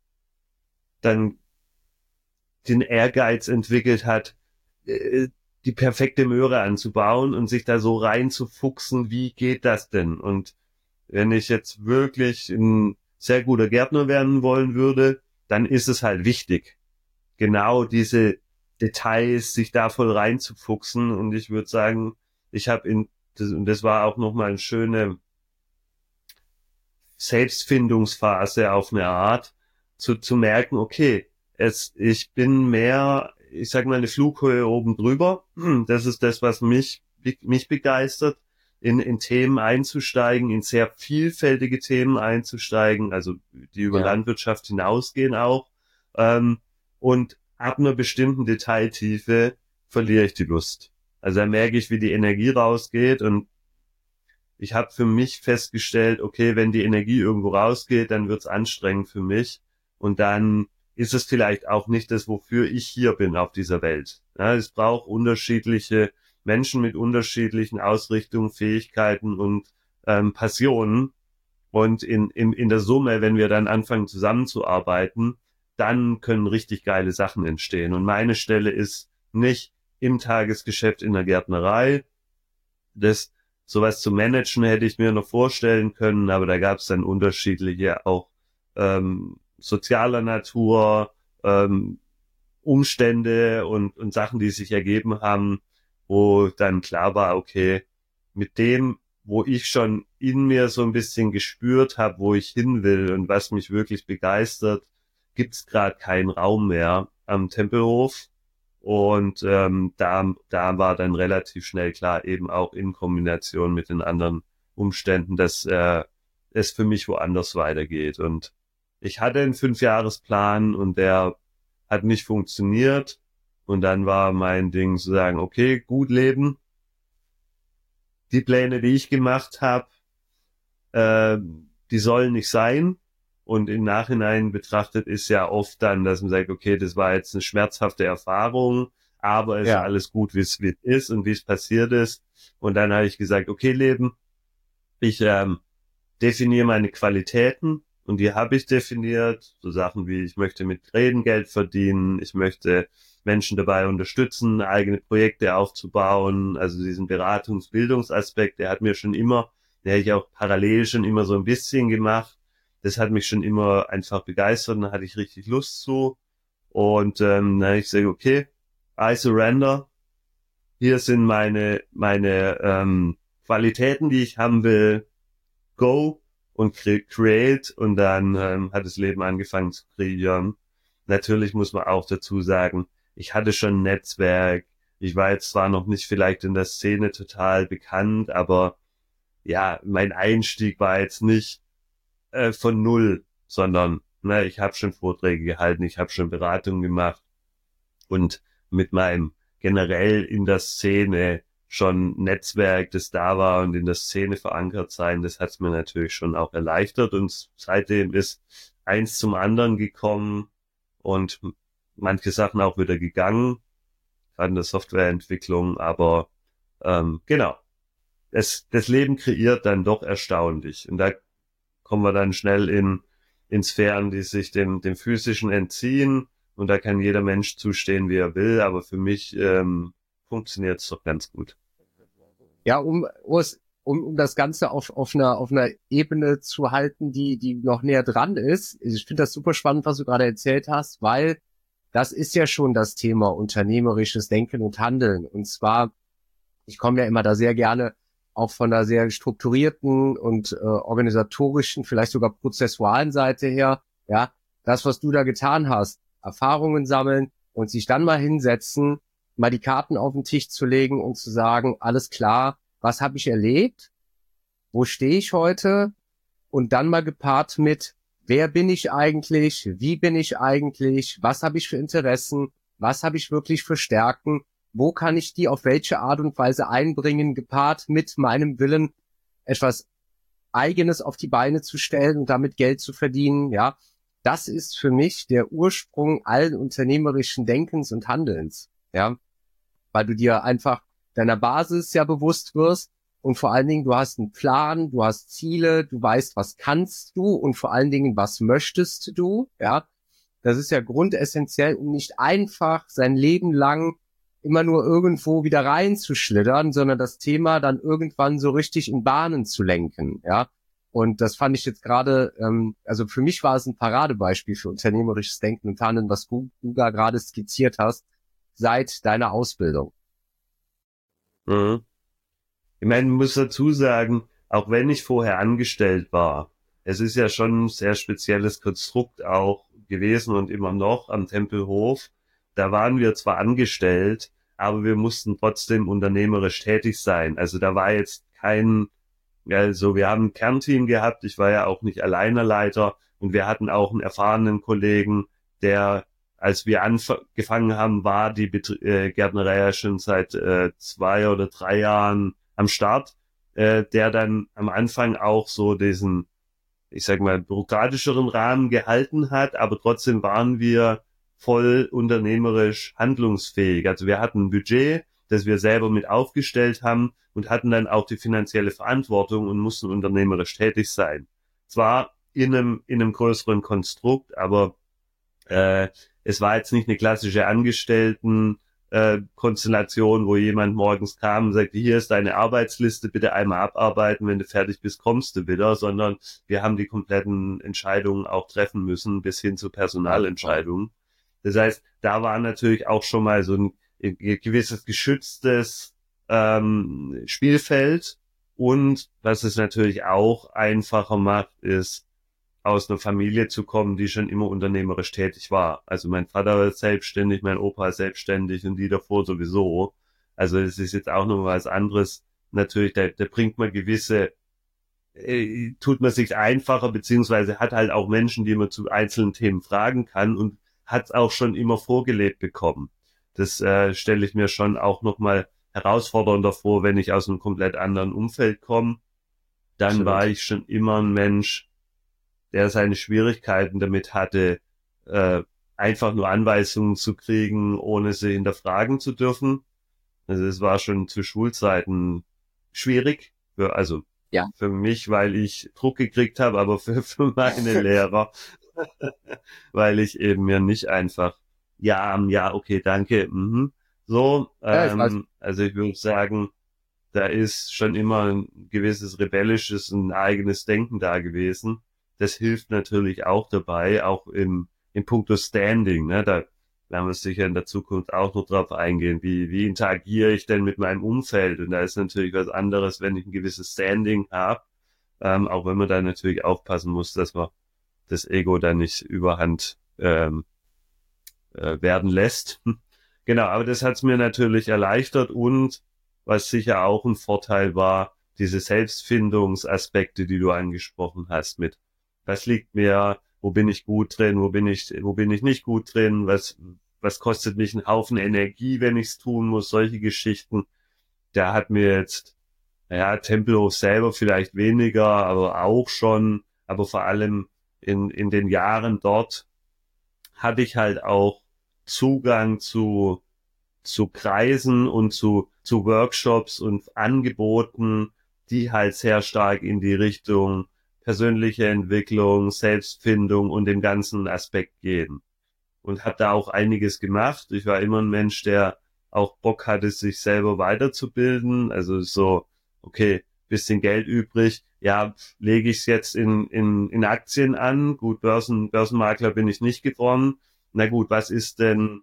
dann den Ehrgeiz entwickelt hat, äh, die perfekte Möhre anzubauen und sich da so reinzufuchsen, wie geht das denn? Und wenn ich jetzt wirklich ein sehr guter Gärtner werden wollen würde, dann ist es halt wichtig, genau diese Details, sich da voll reinzufuchsen. Und ich würde sagen, ich habe und das war auch nochmal eine schöne Selbstfindungsphase auf eine Art, zu merken, okay, ich bin mehr, ich sag mal, eine Flughöhe oben drüber. Das ist das, was mich begeistert, in Themen einzusteigen, in sehr vielfältige Themen einzusteigen, also die über Ja, Landwirtschaft hinausgehen auch. Und ab einer bestimmten Detailtiefe verliere ich die Lust. Also da merke ich, wie die Energie rausgeht und ich habe für mich festgestellt, okay, wenn die Energie irgendwo rausgeht, dann wird's anstrengend für mich und dann ist es vielleicht auch nicht das, wofür ich hier bin auf dieser Welt. Ja, es braucht unterschiedliche Menschen mit unterschiedlichen Ausrichtungen, Fähigkeiten und Passionen. Und in der Summe, wenn wir dann anfangen zusammenzuarbeiten, dann können richtig geile Sachen entstehen. Und meine Stelle ist nicht im Tagesgeschäft in der Gärtnerei. Sowas zu managen hätte ich mir noch vorstellen können, aber da gab es dann unterschiedliche auch sozialer Natur, Umstände und Sachen, die sich ergeben haben, wo dann klar war, okay, mit dem, wo ich schon in mir so ein bisschen gespürt habe, wo ich hin will und was mich wirklich begeistert, gibt's gerade keinen Raum mehr am Tempelhof. Und da war dann relativ schnell klar, eben auch in Kombination mit den anderen Umständen, dass es für mich woanders weitergeht. Und ich hatte einen 5-Jahresplan und der hat nicht funktioniert. Und dann war mein Ding zu sagen, okay, gut leben. Die Pläne, die ich gemacht habe, die sollen nicht sein. Und im Nachhinein betrachtet ist ja oft dann, dass man sagt, okay, das war jetzt eine schmerzhafte Erfahrung, aber es ist alles gut, wie es ist und wie es passiert ist. Und dann habe ich gesagt, okay, Leben, ich definiere meine Qualitäten und die habe ich definiert. So Sachen wie, ich möchte mit Reden Geld verdienen, ich möchte Menschen dabei unterstützen, eigene Projekte aufzubauen. Also diesen Bildungsaspekt, der hat mir schon immer, der habe ich auch parallel schon immer so ein bisschen gemacht. Das hat mich schon immer einfach begeistert und da hatte ich richtig Lust zu. Und dann habe ich gesagt, okay, I surrender. Hier sind meine Qualitäten, die ich haben will. Go und create. Und dann hat das Leben angefangen zu kreieren. Natürlich muss man auch dazu sagen, ich hatte schon ein Netzwerk. Ich war jetzt zwar noch nicht vielleicht in der Szene total bekannt, aber ja, mein Einstieg war jetzt nicht von null, sondern ich habe schon Vorträge gehalten, ich habe schon Beratungen gemacht und mit meinem generell in der Szene schon Netzwerk, das da war und in der Szene verankert sein, das hat es mir natürlich schon auch erleichtert und seitdem ist eins zum anderen gekommen und manche Sachen auch wieder gegangen, gerade in der Softwareentwicklung, aber genau, das Leben kreiert dann doch erstaunlich und da kommen wir dann schnell in Sphären, die sich dem Physischen entziehen. Und da kann jeder Mensch zustehen, wie er will. Aber für mich funktioniert es doch ganz gut. Ja, um das Ganze auf einer Ebene zu halten, die noch näher dran ist. Ich finde das super spannend, was du gerade erzählt hast, weil das ist ja schon das Thema unternehmerisches Denken und Handeln. Und zwar, ich komme ja immer da sehr gerne auch von der sehr strukturierten und organisatorischen, vielleicht sogar prozessualen Seite her, ja, das, was du da getan hast, Erfahrungen sammeln und sich dann mal hinsetzen, mal die Karten auf den Tisch zu legen und zu sagen, alles klar, was habe ich erlebt, wo stehe ich heute und dann mal gepaart mit, wer bin ich eigentlich, wie bin ich eigentlich, was habe ich für Interessen, was habe ich wirklich für Stärken, wo kann ich die auf welche Art und Weise einbringen, gepaart mit meinem Willen, etwas Eigenes auf die Beine zu stellen und damit Geld zu verdienen, ja. Das ist für mich der Ursprung allen unternehmerischen Denkens und Handelns, ja. Weil du dir einfach deiner Basis ja bewusst wirst und vor allen Dingen, du hast einen Plan, du hast Ziele, du weißt, was kannst du und vor allen Dingen, was möchtest du, ja. Das ist ja grundessentiell, um nicht einfach sein Leben lang immer nur irgendwo wieder reinzuschlittern, sondern das Thema dann irgendwann so richtig in Bahnen zu lenken, ja. Und das fand ich jetzt gerade, also für mich war es ein Paradebeispiel für unternehmerisches Denken und Handeln, was du da gerade skizziert hast, seit deiner Ausbildung. Mhm. Ich meine, man muss dazu sagen, auch wenn ich vorher angestellt war, es ist ja schon ein sehr spezielles Konstrukt auch gewesen und immer noch am Tempelhof. Da waren wir zwar angestellt, aber wir mussten trotzdem unternehmerisch tätig sein. Also da war jetzt also wir haben ein Kernteam gehabt, ich war ja auch nicht Alleinerleiter und wir hatten auch einen erfahrenen Kollegen, der, als wir angefangen haben, war die Gärtnerei ja schon seit 2 oder 3 Jahren am Start, der dann am Anfang auch so diesen, ich sag mal, bürokratischeren Rahmen gehalten hat, aber trotzdem waren wir voll unternehmerisch handlungsfähig. Also wir hatten ein Budget, das wir selber mit aufgestellt haben und hatten dann auch die finanzielle Verantwortung und mussten unternehmerisch tätig sein. Zwar in einem größeren Konstrukt, aber es war jetzt nicht eine klassische Konstellation, wo jemand morgens kam und sagte, hier ist deine Arbeitsliste, bitte einmal abarbeiten, wenn du fertig bist, kommst du wieder, sondern wir haben die kompletten Entscheidungen auch treffen müssen, bis hin zu Personalentscheidungen. Das heißt, da war natürlich auch schon mal so ein gewisses geschütztes Spielfeld, und was es natürlich auch einfacher macht, ist, aus einer Familie zu kommen, die schon immer unternehmerisch tätig war. Also mein Vater ist selbstständig, mein Opa ist selbstständig und die davor sowieso. Also es ist jetzt auch noch was anderes. Natürlich, da bringt man tut man sich einfacher, beziehungsweise hat halt auch Menschen, die man zu einzelnen Themen fragen kann, und hat es auch schon immer vorgelebt bekommen. Das stelle ich mir schon auch nochmal herausfordernder vor, wenn ich aus einem komplett anderen Umfeld komme. Dann Absolut. war ich schon immer ein Mensch, der seine Schwierigkeiten damit hatte, einfach nur Anweisungen zu kriegen, ohne sie hinterfragen zu dürfen. Also es war schon zu Schulzeiten schwierig, für mich, weil ich Druck gekriegt habe, aber für meine Lehrer, weil ich eben mir nicht einfach, ja, okay, danke, so, also ich würde sagen, da ist schon immer ein gewisses rebellisches, ein eigenes Denken da gewesen. Das hilft natürlich auch dabei, auch im puncto Standing, ne? Da werden wir sicher in der Zukunft auch noch drauf eingehen. Wie interagiere ich denn mit meinem Umfeld? Und da ist natürlich was anderes, wenn ich ein gewisses Standing habe, auch wenn man da natürlich aufpassen muss, dass man das Ego da nicht überhand werden lässt. Genau, aber das hat es mir natürlich erleichtert, und was sicher auch ein Vorteil war, diese Selbstfindungsaspekte, die du angesprochen hast, mit was liegt mir, wo bin ich gut drin, wo bin ich nicht gut drin, was kostet mich einen Haufen Energie, wenn ich es tun muss, solche Geschichten. Da hat mir jetzt, Tempelhof selber vielleicht weniger, aber auch schon, aber vor allem in den Jahren dort hatte ich halt auch Zugang zu Kreisen und zu Workshops und Angeboten, die halt sehr stark in die Richtung persönliche Entwicklung, Selbstfindung und den ganzen Aspekt gehen. Und habe da auch einiges gemacht. Ich war immer ein Mensch, der auch Bock hatte, sich selber weiterzubilden. Also so, okay, bisschen Geld übrig, ja, lege ich es jetzt in Aktien an. Gut, Börsenmakler bin ich nicht geworden. Na gut, was ist denn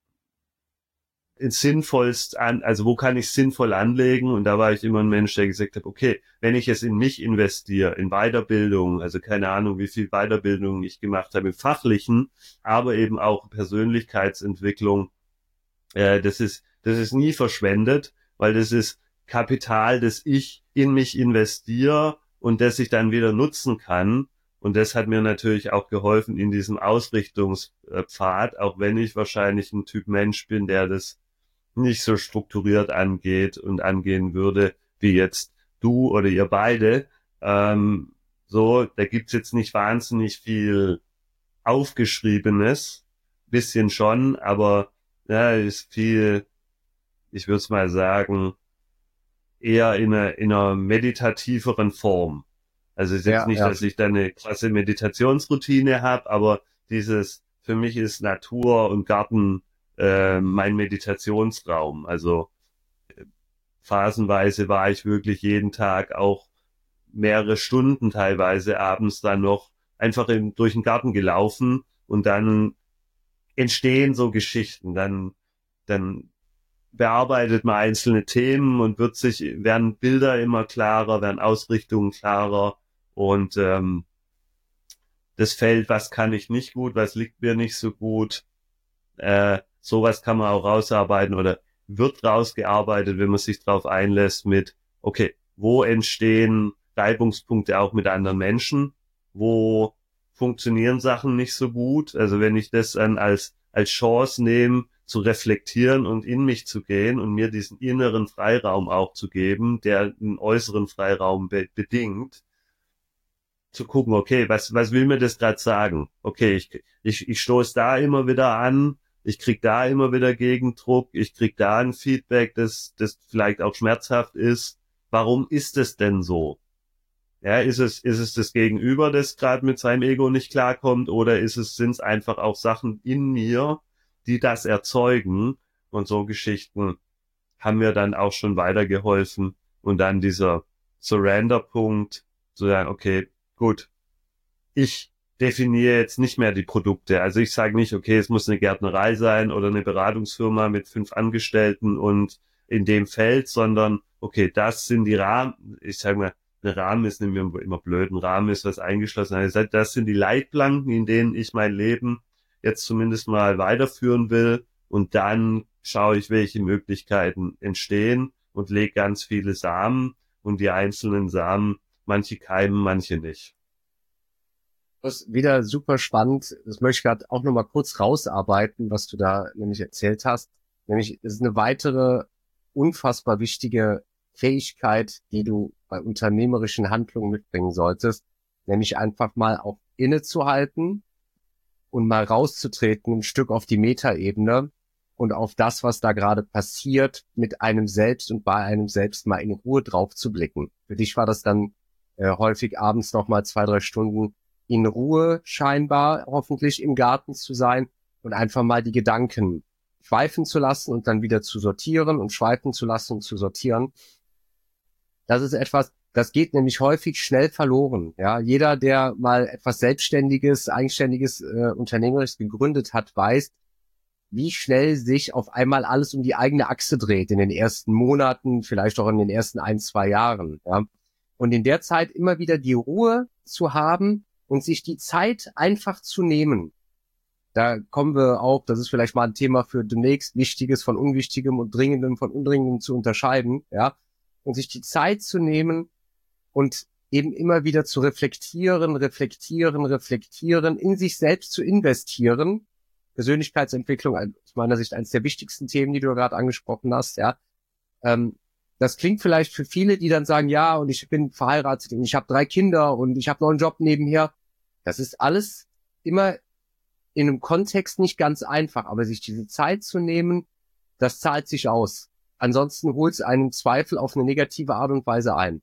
also wo kann ich sinnvoll anlegen? Und da war ich immer ein Mensch, der gesagt hat, okay, wenn ich es in mich investiere, in Weiterbildung, also keine Ahnung, wie viel Weiterbildung ich gemacht habe im Fachlichen, aber eben auch Persönlichkeitsentwicklung, das ist nie verschwendet, weil das ist Kapital, das ich in mich investiere und das ich dann wieder nutzen kann. Und das hat mir natürlich auch geholfen in diesem Ausrichtungspfad, auch wenn ich wahrscheinlich ein Typ Mensch bin, der das nicht so strukturiert angeht und angehen würde, wie jetzt du oder ihr beide. Da gibt's jetzt nicht wahnsinnig viel Aufgeschriebenes, bisschen schon, aber ja, ist viel, ich würde es mal sagen, eher in einer meditativeren Form. Also es ist jetzt nicht, dass ich da eine krasse Meditationsroutine habe, aber für mich ist Natur und Garten mein Meditationsraum. Also phasenweise war ich wirklich jeden Tag auch mehrere Stunden teilweise abends dann noch einfach durch den Garten gelaufen, und dann entstehen so Geschichten. Dann bearbeitet man einzelne Themen und werden Bilder immer klarer, werden Ausrichtungen klarer, und das Feld, was kann ich nicht gut, was liegt mir nicht so gut, sowas kann man auch rausarbeiten oder wird rausgearbeitet, wenn man sich darauf einlässt mit, okay, wo entstehen Reibungspunkte auch mit anderen Menschen, wo funktionieren Sachen nicht so gut. Also wenn ich das dann als Chance nehme, zu reflektieren und in mich zu gehen und mir diesen inneren Freiraum auch zu geben, der einen äußeren Freiraum bedingt, zu gucken, okay, was will mir das gerade sagen? Okay, ich stoße da immer wieder an, ich krieg da immer wieder Gegendruck, ich krieg da ein Feedback, das vielleicht auch schmerzhaft ist. Warum ist es denn so? Ja, ist es das Gegenüber, das gerade mit seinem Ego nicht klarkommt, oder sind es einfach auch Sachen in mir, die das erzeugen? Und so Geschichten haben mir dann auch schon weitergeholfen. Und dann dieser Surrender-Punkt, zu sagen, okay, gut, ich definiere jetzt nicht mehr die Produkte. Also ich sage nicht, okay, es muss eine Gärtnerei sein oder eine Beratungsfirma mit 5 Angestellten und in dem Feld, sondern okay, das sind die Rahmen. Ich sage mal, ein Rahmen ist nicht immer blöd. Ein Rahmen ist was eingeschlossen. Also das sind die Leitplanken, in denen ich mein Leben jetzt zumindest mal weiterführen will. Und dann schaue ich, welche Möglichkeiten entstehen und lege ganz viele Samen, und die einzelnen Samen, manche keimen, manche nicht. Das ist wieder super spannend. Das möchte ich gerade auch nochmal kurz rausarbeiten, was du da nämlich erzählt hast. Nämlich, es ist eine weitere unfassbar wichtige Fähigkeit, die du bei unternehmerischen Handlungen mitbringen solltest. Nämlich einfach mal auch innezuhalten und mal rauszutreten, ein Stück auf die Metaebene und auf das, was da gerade passiert, mit einem selbst und bei einem selbst mal in Ruhe drauf zu blicken. Für dich war das dann häufig abends nochmal 2, 3 Stunden in Ruhe scheinbar hoffentlich im Garten zu sein und einfach mal die Gedanken schweifen zu lassen und dann wieder zu sortieren und schweifen zu lassen und zu sortieren. Das ist etwas, das geht nämlich häufig schnell verloren. Ja, jeder, der mal etwas Selbstständiges, Eigenständiges, Unternehmerisches gegründet hat, weiß, wie schnell sich auf einmal alles um die eigene Achse dreht in den ersten Monaten, vielleicht auch in den ersten 1, 2 Jahren. Ja. Und in der Zeit immer wieder die Ruhe zu haben und sich die Zeit einfach zu nehmen. Da kommen wir auch, das ist vielleicht mal ein Thema für demnächst, Wichtiges von Unwichtigem und Dringendem von Undringendem zu unterscheiden, ja, und sich die Zeit zu nehmen und eben immer wieder zu reflektieren, in sich selbst zu investieren. Persönlichkeitsentwicklung, aus meiner Sicht eines der wichtigsten Themen, die du gerade angesprochen hast, ja. Das klingt vielleicht für viele, die dann sagen, ja, und ich bin verheiratet und ich habe 3 Kinder und ich habe noch einen Job nebenher. Das ist alles immer in einem Kontext nicht ganz einfach, aber sich diese Zeit zu nehmen, das zahlt sich aus. Ansonsten holt es einen Zweifel auf eine negative Art und Weise ein.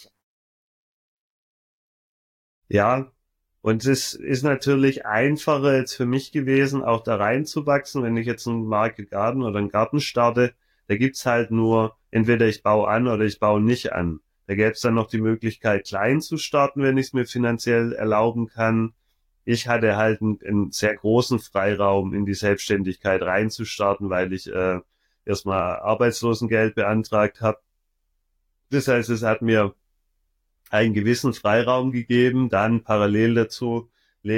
Ja, und es ist natürlich einfacher jetzt für mich gewesen, auch da reinzuwachsen, wenn ich jetzt einen Market Garden oder einen Garten starte. Da gibt's halt nur, entweder ich baue an oder ich baue nicht an. Da gäbe es dann noch die Möglichkeit, klein zu starten, wenn ich es mir finanziell erlauben kann. Ich hatte halt einen sehr großen Freiraum, in die Selbstständigkeit reinzustarten, weil ich erstmal Arbeitslosengeld beantragt habe. Das heißt, es hat mir einen gewissen Freiraum gegeben, dann parallel dazu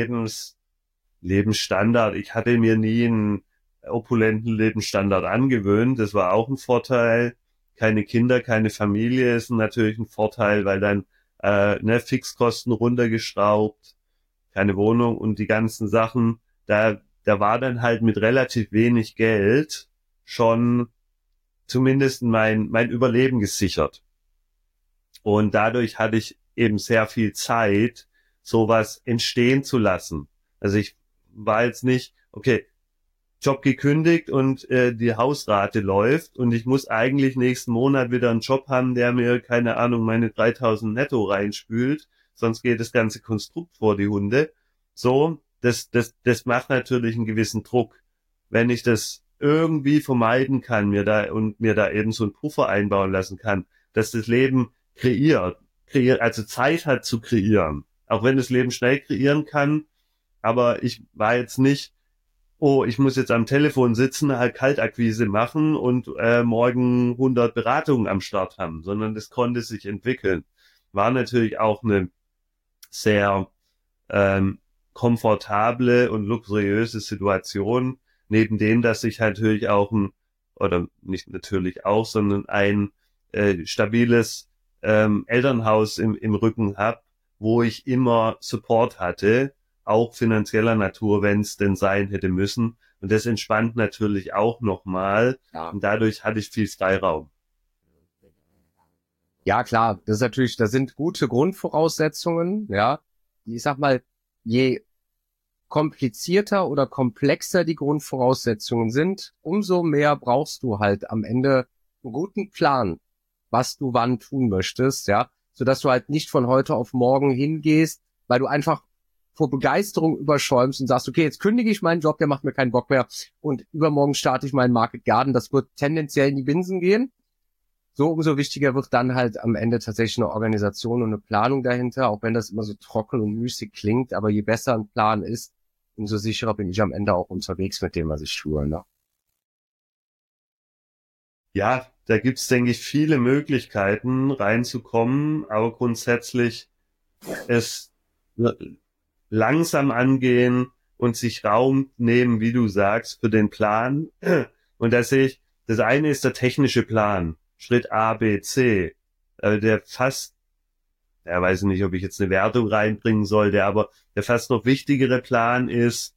Lebensstandard. Ich hatte mir nie einen opulenten Lebensstandard angewöhnt. Das war auch ein Vorteil. Keine Kinder, keine Familie ist natürlich ein Vorteil, weil dann Fixkosten runtergeschraubt, keine Wohnung und die ganzen Sachen. Da war dann halt mit relativ wenig Geld schon zumindest mein Überleben gesichert. Und dadurch hatte ich eben sehr viel Zeit, sowas entstehen zu lassen. Also ich war jetzt nicht, okay, Job gekündigt und die Hausrate läuft und ich muss eigentlich nächsten Monat wieder einen Job haben, der mir, keine Ahnung, meine 3.000 netto reinspült, sonst geht das ganze Konstrukt vor die Hunde. So, das macht natürlich einen gewissen Druck. Wenn ich das irgendwie vermeiden kann, mir da eben so einen Puffer einbauen lassen kann, dass das Leben kreiert, also Zeit hat zu kreieren. Auch wenn das Leben schnell kreieren kann, aber ich war jetzt nicht, oh, ich muss jetzt am Telefon sitzen, halt Kaltakquise machen und morgen 100 Beratungen am Start haben, sondern das konnte sich entwickeln. War natürlich auch eine sehr komfortable und luxuriöse Situation, neben dem, dass ich natürlich auch oder nicht natürlich auch, sondern ein stabiles Elternhaus im Rücken habe, wo ich immer Support hatte, auch finanzieller Natur, wenn es denn sein hätte müssen. Und das entspannt natürlich auch nochmal. Ja. Und dadurch hatte ich viel Freiraum. Ja, klar, das ist natürlich, das sind gute Grundvoraussetzungen, ja. Ich sag mal, je komplizierter oder komplexer die Grundvoraussetzungen sind, umso mehr brauchst du halt am Ende einen guten Plan, was du wann tun möchtest, ja, sodass du halt nicht von heute auf morgen hingehst, weil du einfach vor Begeisterung überschäumst und sagst, okay, jetzt kündige ich meinen Job, der macht mir keinen Bock mehr und übermorgen starte ich meinen Market Garden. Das wird tendenziell in die Binsen gehen. So, umso wichtiger wird dann halt am Ende tatsächlich eine Organisation und eine Planung dahinter, auch wenn das immer so trocken und müßig klingt, aber je besser ein Plan ist, umso sicherer bin ich am Ende auch unterwegs mit dem, was ich tue, ne? Ja, da gibt's, denke ich, viele Möglichkeiten reinzukommen, aber grundsätzlich es langsam angehen und sich Raum nehmen, wie du sagst, für den Plan. Und da sehe ich, das eine ist der technische Plan, Schritt A, B, C, der fast, ja, weiß nicht, ob ich jetzt eine Wertung reinbringen sollte, aber der fast noch wichtigere Plan ist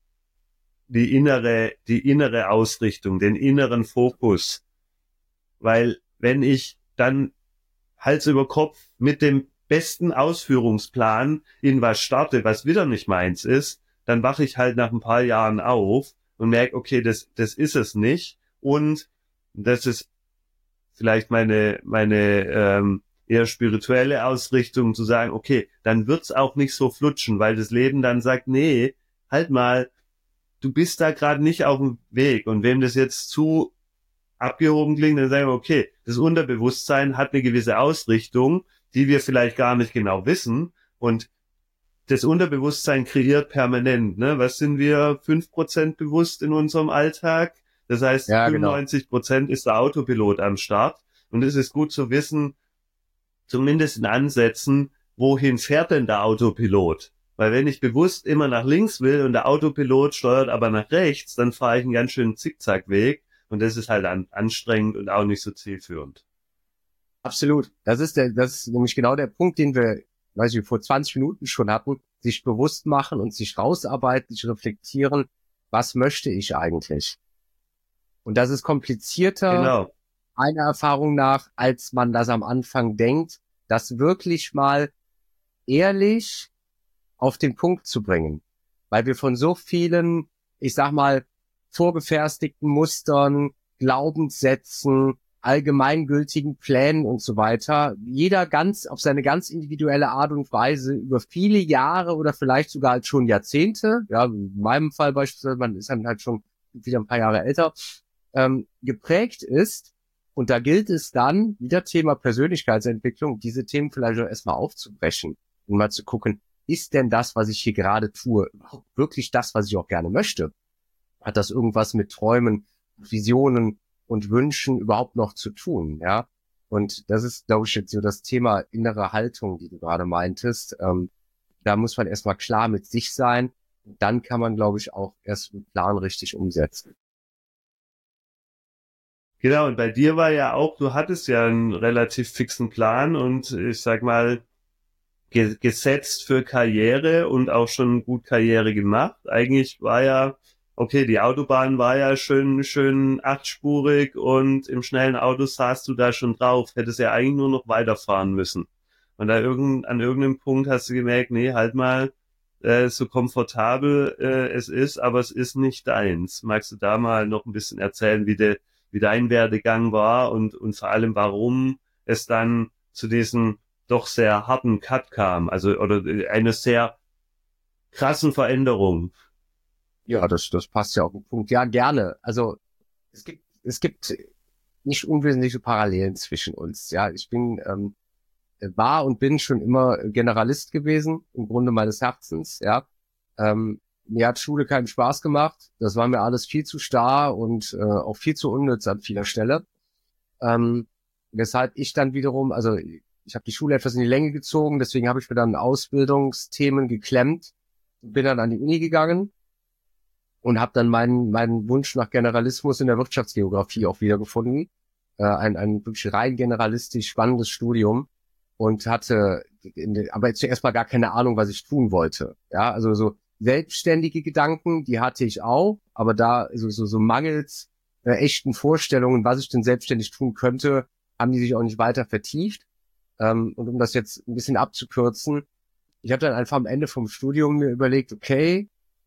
die innere Ausrichtung, den inneren Fokus. Weil wenn ich dann Hals über Kopf mit dem besten Ausführungsplan in was starte, was wieder nicht meins ist, dann wache ich halt nach ein paar Jahren auf und merke, okay, das ist es nicht. Und das ist vielleicht meine eher spirituelle Ausrichtung, zu sagen, okay, dann wird's auch nicht so flutschen, weil das Leben dann sagt, nee, halt mal, du bist da gerade nicht auf dem Weg. Und wem das jetzt zu abgehoben klingt, dann sagen wir, okay, das Unterbewusstsein hat eine gewisse Ausrichtung, die wir vielleicht gar nicht genau wissen. Und das Unterbewusstsein kreiert permanent. Ne? Was sind wir 5% bewusst in unserem Alltag? Das heißt, Ja, 95% ist der Autopilot am Start. Und es ist gut zu wissen, zumindest in Ansätzen, wohin fährt denn der Autopilot? Weil wenn ich bewusst immer nach links will und der Autopilot steuert aber nach rechts, dann fahre ich einen ganz schönen Zickzackweg. Und das ist halt anstrengend und auch nicht so zielführend. Absolut. Das ist nämlich genau der Punkt, den wir, weiß ich, vor 20 Minuten schon hatten, sich bewusst machen und sich rausarbeiten, sich reflektieren, was möchte ich eigentlich? Und das ist komplizierter, Genau. meiner Erfahrung nach, als man das am Anfang denkt, das wirklich mal ehrlich auf den Punkt zu bringen. Weil wir von so vielen, ich sag mal, vorgefertigten Mustern, Glaubenssätzen, allgemeingültigen Plänen und so weiter, jeder ganz auf seine ganz individuelle Art und Weise über viele Jahre oder vielleicht sogar halt schon Jahrzehnte, ja, in meinem Fall beispielsweise, man ist dann halt schon wieder ein paar Jahre älter, geprägt ist. Und da gilt es dann, wieder Thema Persönlichkeitsentwicklung, diese Themen vielleicht auch erstmal aufzubrechen und mal zu gucken, ist denn das, was ich hier gerade tue, überhaupt wirklich das, was ich auch gerne möchte? Hat das irgendwas mit Träumen, Visionen und Wünschen überhaupt noch zu tun, ja? Und das ist, glaube ich, jetzt so das Thema innere Haltung, die du gerade meintest. Da muss man erstmal klar mit sich sein. Dann kann man, glaube ich, auch erst einen Plan richtig umsetzen. Genau, und bei dir war ja auch, du hattest ja einen relativ fixen Plan und ich sag mal, gesetzt für Karriere und auch schon gut Karriere gemacht. Eigentlich war ja, okay, die Autobahn war ja schön achtspurig und im schnellen Auto saßt du da schon drauf, hättest ja eigentlich nur noch weiterfahren müssen. Und da an irgendeinem Punkt hast du gemerkt, nee, halt mal, so komfortabel es ist, aber es ist nicht deins. Magst du da mal noch ein bisschen erzählen, wie dein Werdegang war und vor allem, warum es dann zu diesem doch sehr harten Cut kam, also oder eine sehr krassen Veränderung. Ja, das passt ja auf den Punkt. Ja, gerne. Also es gibt nicht unwesentliche Parallelen zwischen uns. Ja, ich bin war und bin schon immer Generalist gewesen, im Grunde meines Herzens. Ja, mir hat Schule keinen Spaß gemacht. Das war mir alles viel zu starr und auch viel zu unnütz an vieler Stelle. Weshalb ich dann wiederum, also ich habe die Schule etwas in die Länge gezogen, deswegen habe ich mir dann Ausbildungsthemen geklemmt, bin dann an die Uni gegangen und habe dann meinen Wunsch nach Generalismus in der Wirtschaftsgeografie auch wiedergefunden. Ein wirklich rein generalistisch spannendes Studium und hatte aber zuerst mal gar keine Ahnung, was ich tun wollte. Ja, also so selbstständige Gedanken, die hatte ich auch, aber da so mangels echten Vorstellungen, was ich denn selbstständig tun könnte, haben die sich auch nicht weiter vertieft. Und um das jetzt ein bisschen abzukürzen, ich habe dann einfach am Ende vom Studium mir überlegt, okay,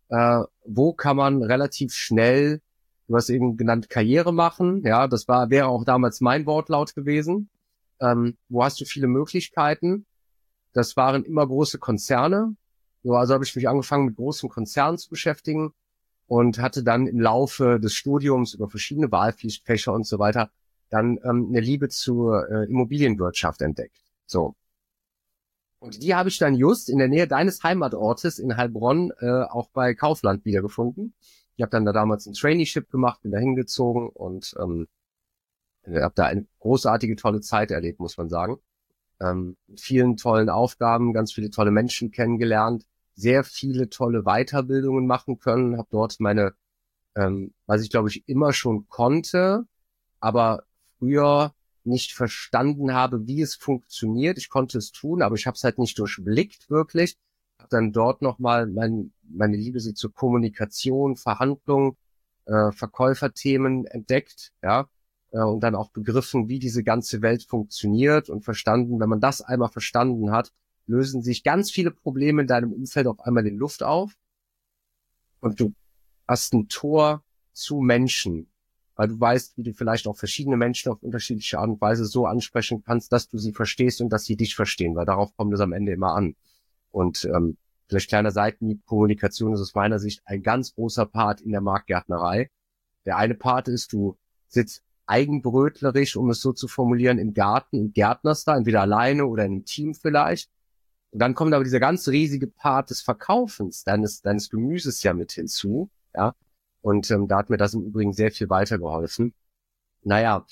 wo kann man relativ schnell, du hast eben genannt, Karriere machen. Ja, wäre auch damals mein Wortlaut gewesen. Wo hast du viele Möglichkeiten? Das waren immer große Konzerne. So, also habe ich mich angefangen, mit großen Konzernen zu beschäftigen und hatte dann im Laufe des Studiums über verschiedene Wahlfächer und so weiter dann eine Liebe zur Immobilienwirtschaft entdeckt. So. Und die habe ich dann just in der Nähe deines Heimatortes in Heilbronn auch bei Kaufland wiedergefunden. Ich habe dann da damals ein Traineeship gemacht, bin da hingezogen und habe da eine großartige, tolle Zeit erlebt, muss man sagen. Mit vielen tollen Aufgaben, ganz viele tolle Menschen kennengelernt, sehr viele tolle Weiterbildungen machen können, habe dort meine, was ich glaube ich immer schon konnte, aber früher nicht verstanden habe, wie es funktioniert. Ich konnte es tun, aber ich habe es halt nicht durchblickt wirklich. Habe dann dort nochmal meine Liebe so zur Kommunikation, Verhandlung, Verkäuferthemen entdeckt, ja, und dann auch begriffen, wie diese ganze Welt funktioniert und verstanden, wenn man das einmal verstanden hat, lösen sich ganz viele Probleme in deinem Umfeld auf einmal in Luft auf und du hast ein Tor zu Menschen, weil du weißt, wie du vielleicht auch verschiedene Menschen auf unterschiedliche Art und Weise so ansprechen kannst, dass du sie verstehst und dass sie dich verstehen, weil darauf kommt es am Ende immer an. Und vielleicht kleiner Seitenhieb, Kommunikation ist aus meiner Sicht ein ganz großer Part in der Marktgärtnerei. Der eine Part ist, du sitzt eigenbrötlerisch, um es so zu formulieren, im Garten, im Gärtnerstyle, entweder alleine oder in einem Team vielleicht. Und dann kommt aber dieser ganz riesige Part des Verkaufens deines Gemüses ja mit hinzu, ja. Und da hat mir das im Übrigen sehr viel weitergeholfen. Naja,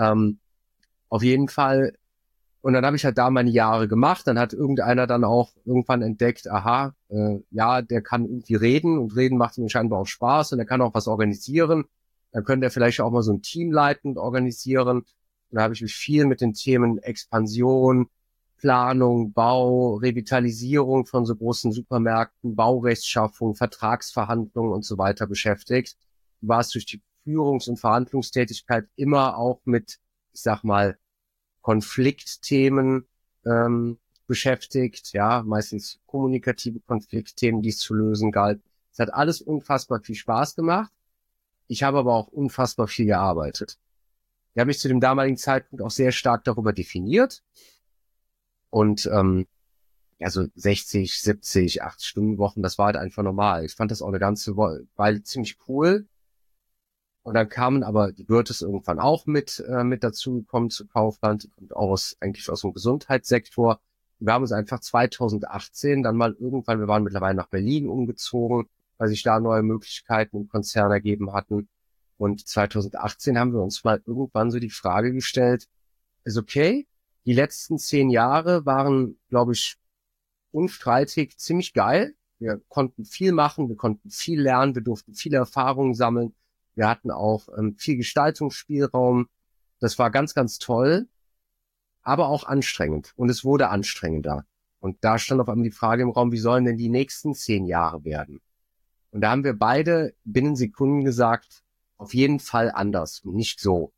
auf jeden Fall. Und dann habe ich halt da meine Jahre gemacht. Dann hat irgendeiner dann auch irgendwann entdeckt, aha, ja, der kann irgendwie reden und reden macht ihm scheinbar auch Spaß und er kann auch was organisieren. Dann könnte er vielleicht auch mal so ein Team leiten und organisieren. Und da habe ich mich viel mit den Themen Expansion, Planung, Bau, Revitalisierung von so großen Supermärkten, Baurechtsschaffung, Vertragsverhandlungen und so weiter beschäftigt. Du warst durch die Führungs- und Verhandlungstätigkeit immer auch mit, ich sag mal, Konfliktthemen beschäftigt, ja, meistens kommunikative Konfliktthemen, die es zu lösen galt. Es hat alles unfassbar viel Spaß gemacht. Ich habe aber auch unfassbar viel gearbeitet. Ich habe mich zu dem damaligen Zeitpunkt auch sehr stark darüber definiert. Und also 60, 70, 80 Stunden Wochen, das war halt einfach normal. Ich fand das auch eine ganze Weile ziemlich cool. Und dann kamen aber die Birtes irgendwann auch mit dazu gekommen zu Kaufland. Die kommt eigentlich aus dem Gesundheitssektor. Wir haben uns einfach 2018 dann mal irgendwann, wir waren mittlerweile nach Berlin umgezogen, weil sich da neue Möglichkeiten im Konzern ergeben hatten. Und 2018 haben wir uns mal irgendwann so die Frage gestellt, ist okay, die letzten 10 Jahre waren, glaube ich, unstreitig ziemlich geil. Wir konnten viel machen, wir konnten viel lernen, wir durften viele Erfahrungen sammeln. Wir hatten auch viel Gestaltungsspielraum. Das war ganz, ganz toll, aber auch anstrengend. Und es wurde anstrengender. Und da stand auf einmal die Frage im Raum, wie sollen denn die nächsten 10 Jahre werden? Und da haben wir beide binnen Sekunden gesagt, auf jeden Fall anders, nicht so.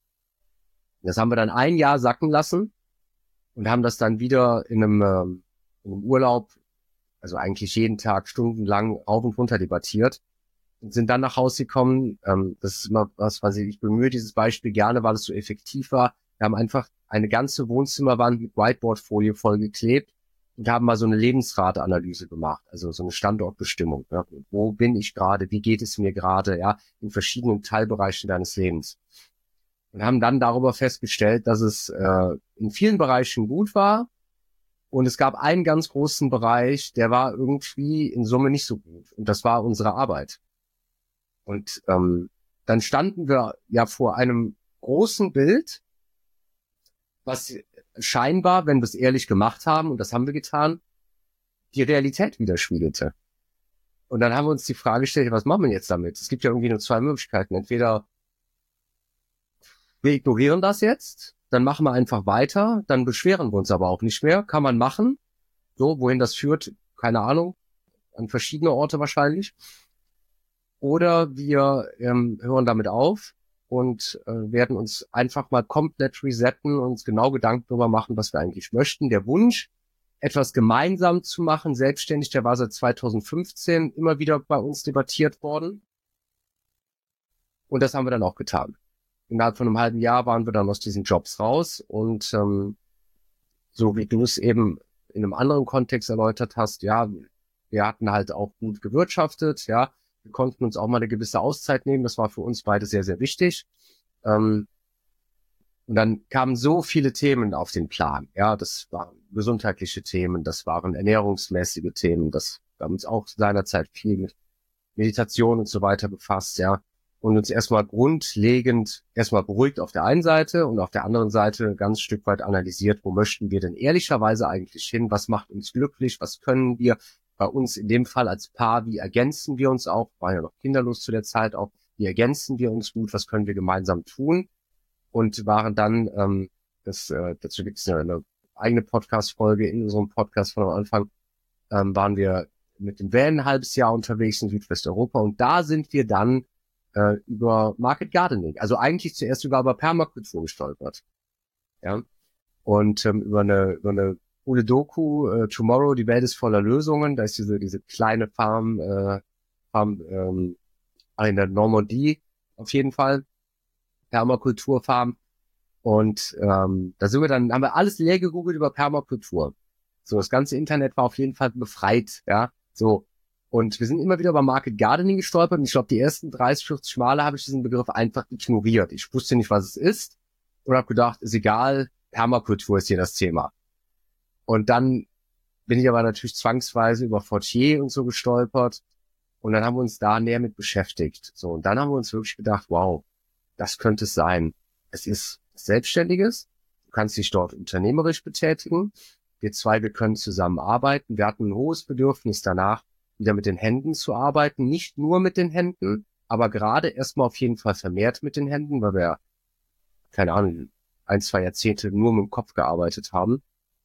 Das haben wir dann ein Jahr sacken lassen und haben das dann wieder in einem Urlaub, also eigentlich jeden Tag stundenlang rauf und runter debattiert und sind dann nach Hause gekommen. Das ist immer was ich bemühe dieses Beispiel gerne, weil es so effektiv war. Wir haben einfach eine ganze Wohnzimmerwand mit Whiteboard-Folie vollgeklebt und haben mal so eine Lebensrateanalyse gemacht, also so eine Standortbestimmung. Ja. Wo bin ich gerade? Wie geht es mir gerade? Ja, in verschiedenen Teilbereichen deines Lebens. Und haben dann darüber festgestellt, dass es in vielen Bereichen gut war. Und es gab einen ganz großen Bereich, der war irgendwie in Summe nicht so gut. Und das war unsere Arbeit. Und dann standen wir ja vor einem großen Bild, was scheinbar, wenn wir es ehrlich gemacht haben, und das haben wir getan, die Realität widerspiegelte. Und dann haben wir uns die Frage gestellt, was machen wir jetzt damit? Es gibt ja irgendwie nur zwei Möglichkeiten. Entweder wir ignorieren das jetzt, dann machen wir einfach weiter, dann beschweren wir uns aber auch nicht mehr. Kann man machen. So, wohin das führt, keine Ahnung. An verschiedene Orte wahrscheinlich. Oder wir hören damit auf und werden uns einfach mal komplett resetten und uns genau Gedanken darüber machen, was wir eigentlich möchten. Der Wunsch etwas gemeinsam zu machen, selbstständig, der war seit 2015 immer wieder bei uns debattiert worden. Und das haben wir dann auch getan. Innerhalb von einem halben Jahr waren wir dann aus diesen Jobs raus und so wie du es eben in einem anderen Kontext erläutert hast, ja, wir hatten halt auch gut gewirtschaftet, ja, wir konnten uns auch mal eine gewisse Auszeit nehmen, das war für uns beide sehr, sehr wichtig. Und dann kamen so viele Themen auf den Plan, ja, das waren gesundheitliche Themen, das waren ernährungsmäßige Themen, wir haben uns auch seinerzeit viel mit Meditation und so weiter befasst, ja, und uns erstmal grundlegend, erstmal beruhigt auf der einen Seite und auf der anderen Seite ganz Stück weit analysiert, wo möchten wir denn ehrlicherweise eigentlich hin, was macht uns glücklich, was können wir bei uns in dem Fall als Paar, wie ergänzen wir uns auch, waren ja noch kinderlos zu der Zeit auch, wie ergänzen wir uns gut, was können wir gemeinsam tun und waren dann, dazu gibt es eine eigene Podcast-Folge in unserem Podcast von am Anfang, waren wir mit dem Van ein halbes Jahr unterwegs in Südwesteuropa und da sind wir dann über Market Gardening, also eigentlich zuerst über Permakultur gestolpert. Ja. Und über eine coole Doku, Tomorrow, die Welt ist voller Lösungen, da ist diese kleine Farm in der Normandie auf jeden Fall, Permakulturfarm. Und haben wir alles leer gegoogelt über Permakultur. So, das ganze Internet war auf jeden Fall befreit, ja, so. Und wir sind immer wieder über Market Gardening gestolpert und ich glaube, die ersten 30, 40 Male habe ich diesen Begriff einfach ignoriert. Ich wusste nicht, was es ist und habe gedacht, ist egal, Permakultur ist hier das Thema. Und dann bin ich aber natürlich zwangsweise über Fortier und so gestolpert und dann haben wir uns da näher mit beschäftigt. So, und dann haben wir uns wirklich gedacht, wow, das könnte es sein. Es ist Selbstständiges, du kannst dich dort unternehmerisch betätigen. Wir können zusammenarbeiten. Wir hatten ein hohes Bedürfnis danach, wieder mit den Händen zu arbeiten, nicht nur mit den Händen, aber gerade erstmal auf jeden Fall vermehrt mit den Händen, weil wir, keine Ahnung, 1, 2 Jahrzehnte nur mit dem Kopf gearbeitet haben.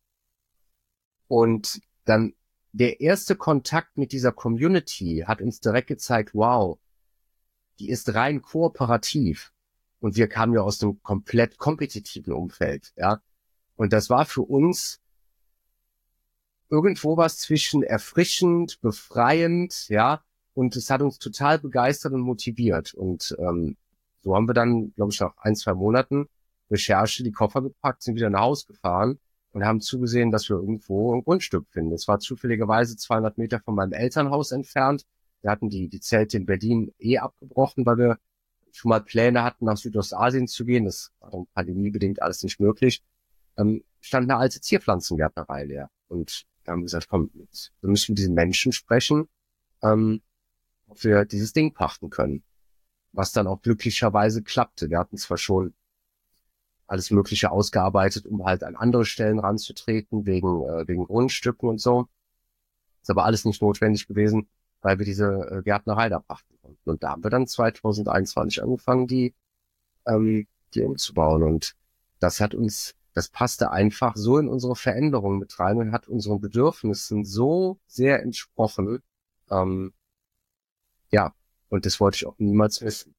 Und dann der erste Kontakt mit dieser Community hat uns direkt gezeigt, wow, die ist rein kooperativ. Und wir kamen ja aus einem komplett kompetitiven Umfeld, ja. Und das war für uns irgendwo was zwischen erfrischend, befreiend, ja, und es hat uns total begeistert und motiviert. Und so haben wir dann, glaube ich, nach 1, 2 Monaten Recherche die Koffer gepackt, sind wieder nach Hause gefahren und haben zugesehen, dass wir irgendwo ein Grundstück finden. Es war zufälligerweise 200 Meter von meinem Elternhaus entfernt. Wir hatten die Zelte in Berlin abgebrochen, weil wir schon mal Pläne hatten, nach Südostasien zu gehen. Das war dann pandemiebedingt alles nicht möglich. Stand eine alte Zierpflanzengärtnerei leer. Und da haben wir gesagt, komm, wir müssen mit diesen Menschen sprechen, ob wir dieses Ding pachten können. Was dann auch glücklicherweise klappte. Wir hatten zwar schon alles Mögliche ausgearbeitet, um halt an andere Stellen ranzutreten, wegen Grundstücken und so. Ist aber alles nicht notwendig gewesen, weil wir diese Gärtnerei da pachten konnten. Und da haben wir dann 2021 angefangen, die umzubauen. Und das passte einfach so in unsere Veränderung mit rein und hat unseren Bedürfnissen so sehr entsprochen. Ja, und das wollte ich auch niemals wissen.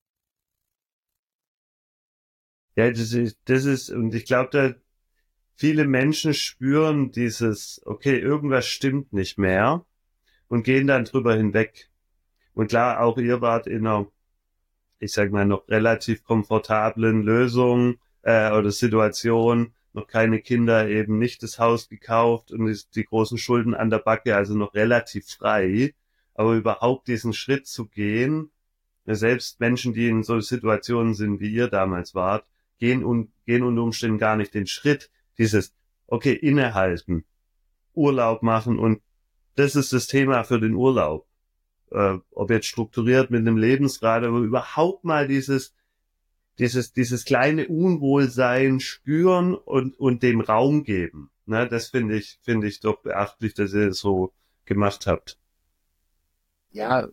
Ja, das ist, und ich glaube, da viele Menschen spüren dieses, okay, irgendwas stimmt nicht mehr und gehen dann drüber hinweg. Und klar, auch ihr wart in einer, ich sag mal, noch relativ komfortablen Lösung oder Situation, noch keine Kinder, eben nicht das Haus gekauft und die großen Schulden an der Backe, also noch relativ frei. Aber überhaupt diesen Schritt zu gehen, selbst Menschen, die in so Situationen sind, wie ihr damals wart, gehen unter Umständen gar nicht den Schritt, dieses, okay, innehalten, Urlaub machen, und das ist das Thema für den Urlaub. Ob jetzt strukturiert mit einem Lebensrad, aber überhaupt mal dieses kleine Unwohlsein spüren und dem Raum geben. Ne, das finde ich doch beachtlich, dass ihr das so gemacht habt. Ja,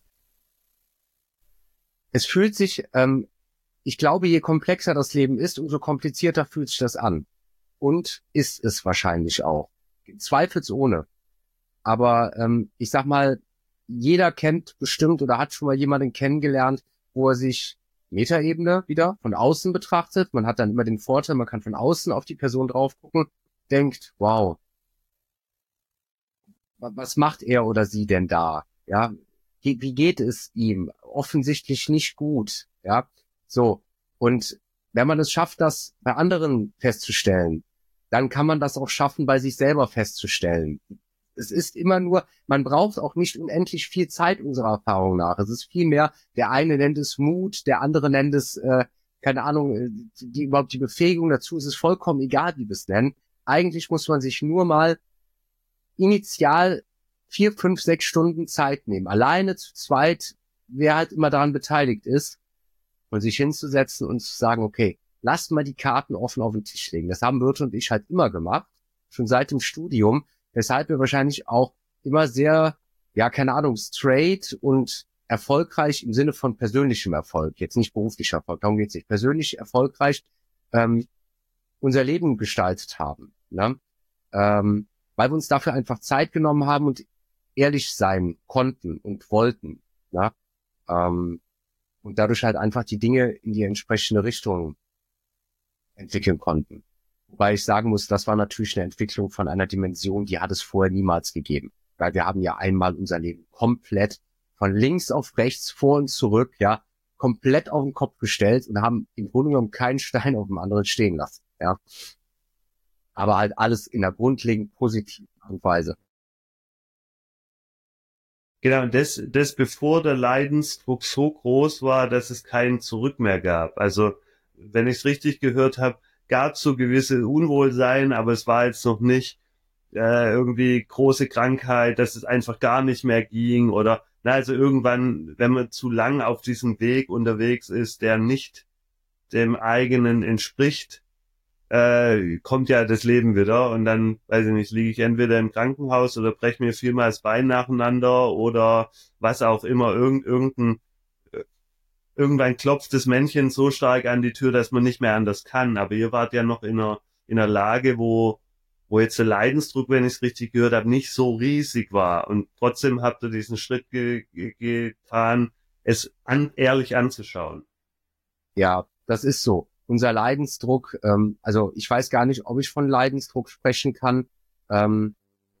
es fühlt sich, ich glaube, je komplexer das Leben ist, umso komplizierter fühlt sich das an. Und ist es wahrscheinlich auch. Zweifelsohne. Aber ich sag mal, jeder kennt bestimmt oder hat schon mal jemanden kennengelernt, wo er sich Metaebene wieder von außen betrachtet. Man hat dann immer den Vorteil, man kann von außen auf die Person drauf gucken, denkt, wow, was macht er oder sie denn da? Ja, wie geht es ihm? Offensichtlich nicht gut. Ja, so. Und wenn man es schafft, das bei anderen festzustellen, dann kann man das auch schaffen, bei sich selber festzustellen. Es ist immer nur, man braucht auch nicht unendlich viel Zeit unserer Erfahrung nach. Es ist vielmehr, der eine nennt es Mut, der andere nennt es, keine Ahnung, überhaupt die Befähigung dazu. Es ist vollkommen egal, wie wir es nennen. Eigentlich muss man sich nur mal initial 4, 5, 6 Stunden Zeit nehmen. Alleine, zu zweit, wer halt immer daran beteiligt ist, und sich hinzusetzen und zu sagen, okay, lasst mal die Karten offen auf den Tisch legen. Das haben Birte und ich halt immer gemacht, schon seit dem Studium, weshalb wir wahrscheinlich auch immer sehr, ja, keine Ahnung, straight und erfolgreich im Sinne von persönlichem Erfolg, jetzt nicht beruflicher Erfolg, darum geht's nicht, persönlich erfolgreich unser Leben gestaltet haben, ne? Weil wir uns dafür einfach Zeit genommen haben und ehrlich sein konnten und wollten, ne? Und dadurch halt einfach die Dinge in die entsprechende Richtung entwickeln konnten. Wobei ich sagen muss, das war natürlich eine Entwicklung von einer Dimension, die hat es vorher niemals gegeben. Weil wir haben ja einmal unser Leben komplett von links auf rechts, vor und zurück, ja, komplett auf den Kopf gestellt und haben im Grunde genommen keinen Stein auf dem anderen stehen lassen, ja. Aber halt alles in der grundlegend positiven Art und Weise. Genau, und das bevor der Leidensdruck so groß war, dass es kein Zurück mehr gab. Also, wenn ich es richtig gehört habe, gab es so gewisse Unwohlsein, aber es war jetzt noch nicht irgendwie große Krankheit, dass es einfach gar nicht mehr ging oder, na, also irgendwann, wenn man zu lang auf diesem Weg unterwegs ist, der nicht dem eigenen entspricht, kommt ja das Leben wieder und dann, weiß ich nicht, liege ich entweder im Krankenhaus oder breche mir viermal das Bein nacheinander oder was auch immer, irgendwann klopft das Männchen so stark an die Tür, dass man nicht mehr anders kann. Aber ihr wart ja noch in einer Lage, wo jetzt der Leidensdruck, wenn ich es richtig gehört habe, nicht so riesig war. Und trotzdem habt ihr diesen Schritt getan, es ehrlich anzuschauen. Ja, das ist so. Unser Leidensdruck, also ich weiß gar nicht, ob ich von Leidensdruck sprechen kann. Ähm,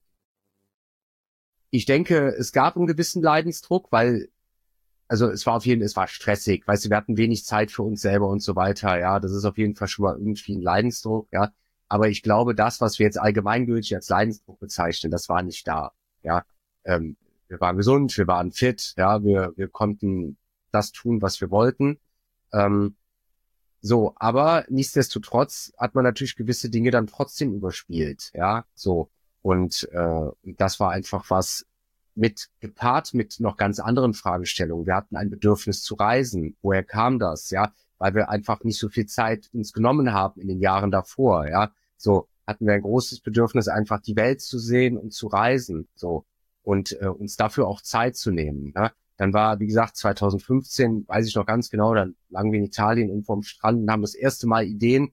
Ich denke, es gab einen gewissen Leidensdruck, weil, also es war stressig, weißt du, wir hatten wenig Zeit für uns selber und so weiter, ja, das ist auf jeden Fall schon mal irgendwie ein Leidensdruck, ja. Aber ich glaube, das, was wir jetzt allgemeingültig als Leidensdruck bezeichnen, das war nicht da, ja. Wir waren gesund, wir waren fit, ja, wir konnten das tun, was wir wollten. Ähm, So, aber nichtsdestotrotz hat man natürlich gewisse Dinge dann trotzdem überspielt, ja, so. Und das war einfach was gepaart mit noch ganz anderen Fragestellungen. Wir hatten ein Bedürfnis zu reisen. Woher kam das, ja? Weil wir einfach nicht so viel Zeit uns genommen haben in den Jahren davor, ja. So hatten wir ein großes Bedürfnis, einfach die Welt zu sehen und zu reisen, so. Und uns dafür auch Zeit zu nehmen, ja. Dann war, wie gesagt, 2015, weiß ich noch ganz genau, dann lagen wir in Italien irgendwo am Strand und haben das erste Mal Ideen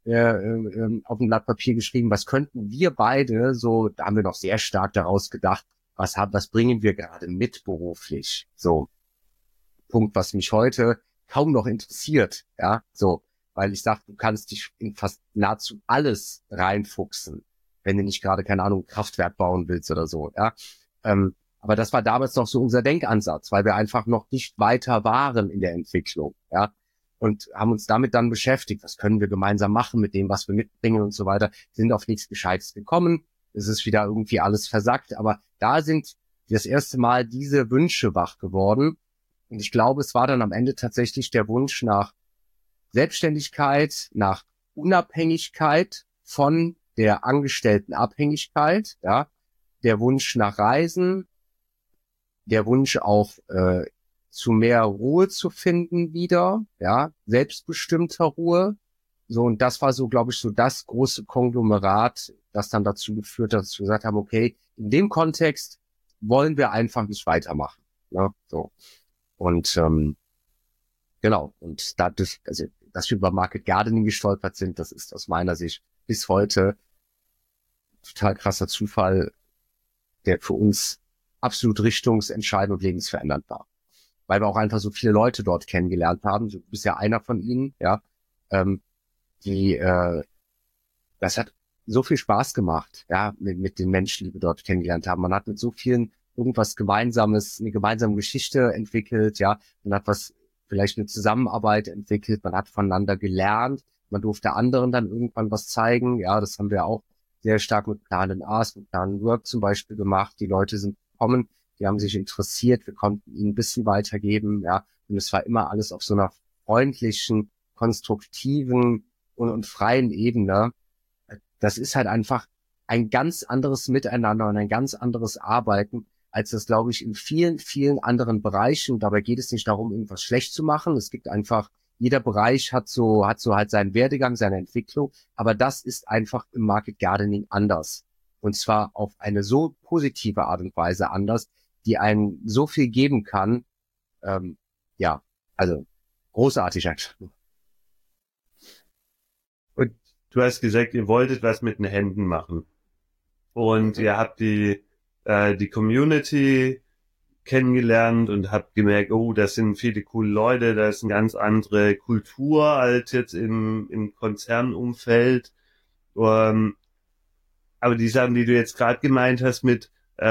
auf ein Blatt Papier geschrieben, was könnten wir beide, so, da haben wir noch sehr stark daraus gedacht, was bringen wir gerade mit beruflich? So, Punkt, was mich heute kaum noch interessiert, ja, so, weil ich sage, du kannst dich in fast nahezu alles reinfuchsen, wenn du nicht gerade, keine Ahnung, Kraftwerk bauen willst oder so, ja. Aber das war damals noch so unser Denkansatz, weil wir einfach noch nicht weiter waren in der Entwicklung, ja. Und haben uns damit dann beschäftigt, was können wir gemeinsam machen mit dem, was wir mitbringen und so weiter. Sind auf nichts Gescheites gekommen. Es ist wieder irgendwie alles versackt. Aber da sind das erste Mal diese Wünsche wach geworden. Und ich glaube, es war dann am Ende tatsächlich der Wunsch nach Selbstständigkeit, nach Unabhängigkeit von der Angestelltenabhängigkeit, ja. Der Wunsch nach Reisen, der Wunsch auch zu mehr Ruhe zu finden wieder, ja, selbstbestimmter Ruhe. So, und das war so, glaube ich, so das große Konglomerat, das dann dazu geführt hat, dass wir gesagt haben, okay, in dem Kontext wollen wir einfach nicht weitermachen. Ne? So. Und genau, und dadurch, also dass wir über Market Gardening gestolpert sind, das ist aus meiner Sicht bis heute total krasser Zufall, der für uns absolut richtungsentscheidend und lebensverändernd war. Weil wir auch einfach so viele Leute dort kennengelernt haben. Du bist ja einer von ihnen, ja. Die, das hat so viel Spaß gemacht, ja, mit den Menschen, die wir dort kennengelernt haben. Man hat mit so vielen irgendwas Gemeinsames, eine gemeinsame Geschichte entwickelt, ja. Man hat vielleicht eine Zusammenarbeit entwickelt, man hat voneinander gelernt, man durfte anderen dann irgendwann was zeigen, ja, das haben wir auch sehr stark mit Plan Ask, mit Plan Work zum Beispiel gemacht. Die Leute sind gekommen, die haben sich interessiert, wir konnten ihnen ein bisschen weitergeben, ja, und es war immer alles auf so einer freundlichen, konstruktiven und freien Ebene. Das ist halt einfach ein ganz anderes Miteinander und ein ganz anderes Arbeiten, als das, glaube ich, in vielen, vielen anderen Bereichen. Dabei geht es nicht darum, irgendwas schlecht zu machen. Es gibt einfach, jeder Bereich hat so halt seinen Werdegang, seine Entwicklung. Aber das ist einfach im Market Gardening anders. Und zwar auf eine so positive Art und Weise anders, die einen so viel geben kann. Ja, also großartig einfach. Und du hast gesagt, ihr wolltet was mit den Händen machen. Und ihr habt die Community kennengelernt und habt gemerkt, oh, das sind viele coole Leute, da ist eine ganz andere Kultur als jetzt im Konzernumfeld. Aber die Sachen, die du jetzt gerade gemeint hast mit,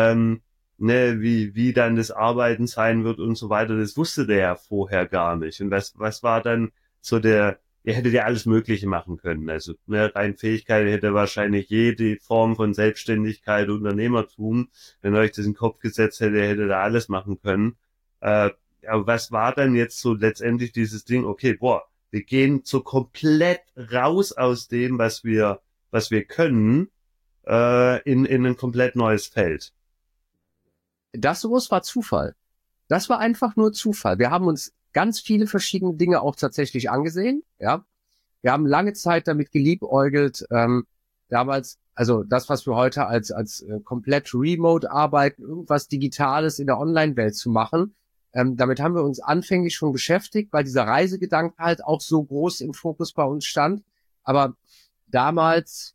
wie dann das Arbeiten sein wird und so weiter, das wusste der ja vorher gar nicht. Und was war dann so ihr hättet ja alles Mögliche machen können. Also rein Fähigkeit hätte wahrscheinlich jede Form von Selbstständigkeit, Unternehmertum, wenn euch das in den Kopf gesetzt hätte, hätte da alles machen können. Aber was war dann jetzt so letztendlich dieses Ding, okay, wir gehen so komplett raus aus dem, was wir können, in ein komplett neues Feld. Das sowas war Zufall. Das war einfach nur Zufall. Wir haben uns ganz viele verschiedene Dinge auch tatsächlich angesehen, ja. Wir haben lange Zeit damit geliebäugelt, damals, also das, was wir heute als komplett remote arbeiten, irgendwas Digitales in der Online-Welt zu machen. Damit haben wir uns anfänglich schon beschäftigt, weil dieser Reisegedanke halt auch so groß im Fokus bei uns stand. Aber damals,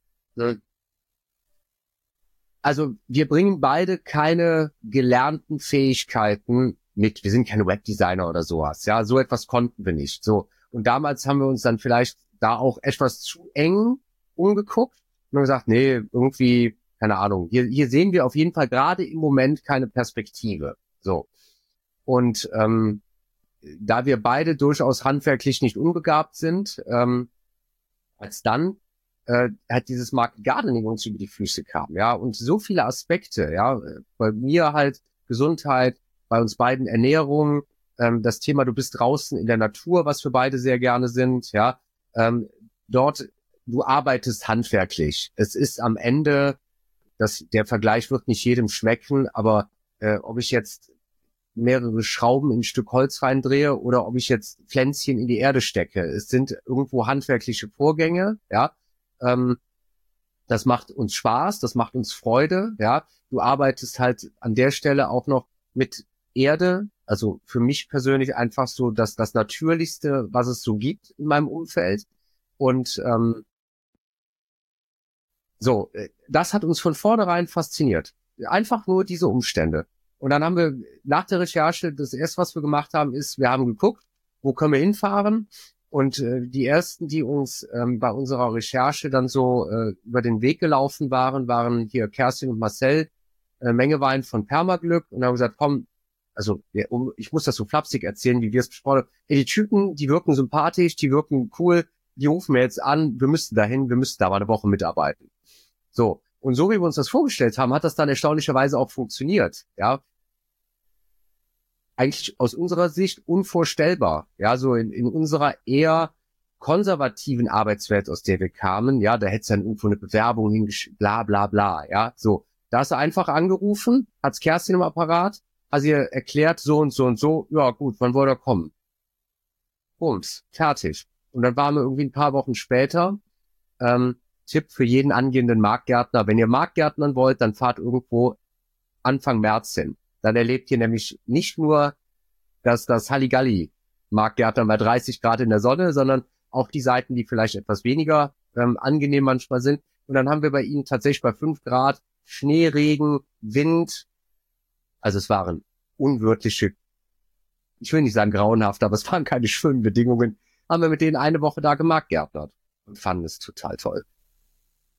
also wir bringen beide keine gelernten Fähigkeiten mit. Wir sind keine Webdesigner oder sowas. Ja, so etwas konnten wir nicht. So. Und damals haben wir uns dann vielleicht da auch etwas zu eng umgeguckt und haben gesagt, nee, irgendwie, keine Ahnung. Hier sehen wir auf jeden Fall gerade im Moment keine Perspektive. So. Und da wir beide durchaus handwerklich nicht unbegabt sind, als dann hat dieses Market Gardening uns über die Füße kam, ja, und so viele Aspekte, ja, bei mir halt Gesundheit, bei uns beiden Ernährung, das Thema, du bist draußen in der Natur, was wir beide sehr gerne sind, ja, dort, du arbeitest handwerklich. Es ist am Ende, der Vergleich wird nicht jedem schmecken, aber ob ich jetzt mehrere Schrauben in ein Stück Holz reindrehe oder ob ich jetzt Pflänzchen in die Erde stecke, es sind irgendwo handwerkliche Vorgänge, ja. Das macht uns Spaß, das macht uns Freude, ja. Du arbeitest halt an der Stelle auch noch mit Erde, also für mich persönlich einfach so das Natürlichste, was es so gibt in meinem Umfeld. Und das hat uns von vornherein fasziniert. Einfach nur diese Umstände. Und dann haben wir nach der Recherche, das erste, was wir gemacht haben, ist, wir haben geguckt, wo können wir hinfahren? Und die ersten, die uns bei unserer Recherche dann so über den Weg gelaufen waren hier Kerstin und Marcel, Mengewein von Permaglück. Und haben gesagt, komm, also ich muss das so flapsig erzählen, wie wir es besprochen haben. Hey, die Typen, die wirken sympathisch, die wirken cool, die rufen wir jetzt an, wir müssten dahin, wir müssten da mal eine Woche mitarbeiten. So, und so wie wir uns das vorgestellt haben, hat das dann erstaunlicherweise auch funktioniert. Ja, eigentlich aus unserer Sicht unvorstellbar. Ja, so in unserer eher konservativen Arbeitswelt, aus der wir kamen, ja, da hätte es dann irgendwo eine Bewerbung hingeschickt, bla bla bla, ja, so. Da hast du einfach angerufen, hat's Kerstin im Apparat, hast ihr erklärt, so und so und so, ja gut, wann wollt ihr kommen? Bums, fertig. Und dann waren wir irgendwie ein paar Wochen später, Tipp für jeden angehenden Marktgärtner, wenn ihr Marktgärtnern wollt, dann fahrt irgendwo Anfang März hin. Dann erlebt ihr nämlich nicht nur das Halligalli Marktgärtnern bei 30 Grad in der Sonne, sondern auch die Seiten, die vielleicht etwas weniger angenehm manchmal sind. Und dann haben wir bei ihnen tatsächlich bei 5 Grad Schnee, Regen, Wind. Also es waren unwirtliche, ich will nicht sagen grauenhaft, aber es waren keine schönen Bedingungen. Haben wir mit denen eine Woche da gemarktgärtnert und fanden es total toll.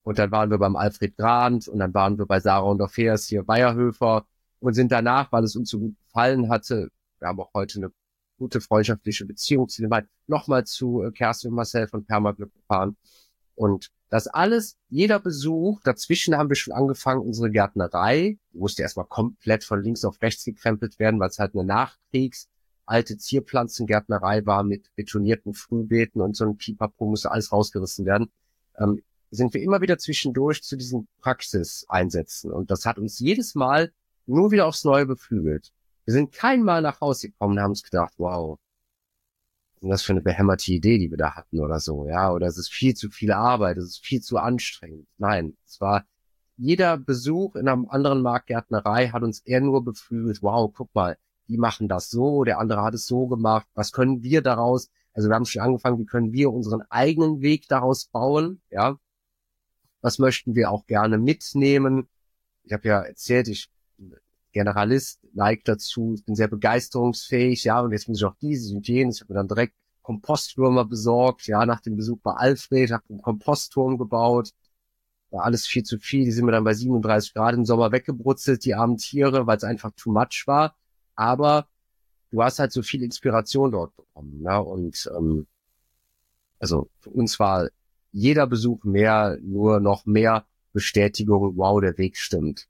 Und dann waren wir beim Alfred Grant und dann waren wir bei Sarah und Orpheus hier Weierhöfer und sind danach, weil es uns so gut gefallen hatte, wir haben auch heute eine gute freundschaftliche Beziehung zu den beiden, nochmal zu Kerstin und Marcel von Permaglück gefahren. Und das alles, jeder Besuch, dazwischen haben wir schon angefangen, unsere Gärtnerei, die musste erstmal komplett von links auf rechts gekrempelt werden, weil es halt eine alte Zierpflanzengärtnerei war mit betonierten Frühbeeten und so ein Pipapo musste alles rausgerissen werden. Sind wir immer wieder zwischendurch zu diesen Praxiseinsätzen. Und das hat uns jedes Mal nur wieder aufs Neue beflügelt. Wir sind kein Mal nach Hause gekommen und haben uns gedacht, wow, was ist das für eine behämmerte Idee, die wir da hatten oder so, ja, oder es ist viel zu viel Arbeit, es ist viel zu anstrengend. Nein, es war jeder Besuch in einer anderen Marktgärtnerei hat uns eher nur beflügelt, wow, guck mal, die machen das so, der andere hat es so gemacht, was können wir daraus, also wir haben schon angefangen, wie können wir unseren eigenen Weg daraus bauen, ja, was möchten wir auch gerne mitnehmen. Ich habe ja erzählt, ich bin Generalist, neige dazu, ich bin sehr begeisterungsfähig, ja, und jetzt muss ich auch dieses und jenes. Ich habe mir dann direkt Kompostwürmer besorgt, ja, nach dem Besuch bei Alfred, habe einen Kompostturm gebaut. War alles viel zu viel, die sind mir dann bei 37 Grad im Sommer weggebrutzelt, die armen Tiere, weil es einfach too much war. Aber du hast halt so viel Inspiration dort bekommen, ne? Und also für uns war jeder Besuch nur noch mehr Bestätigung, wow, der Weg stimmt.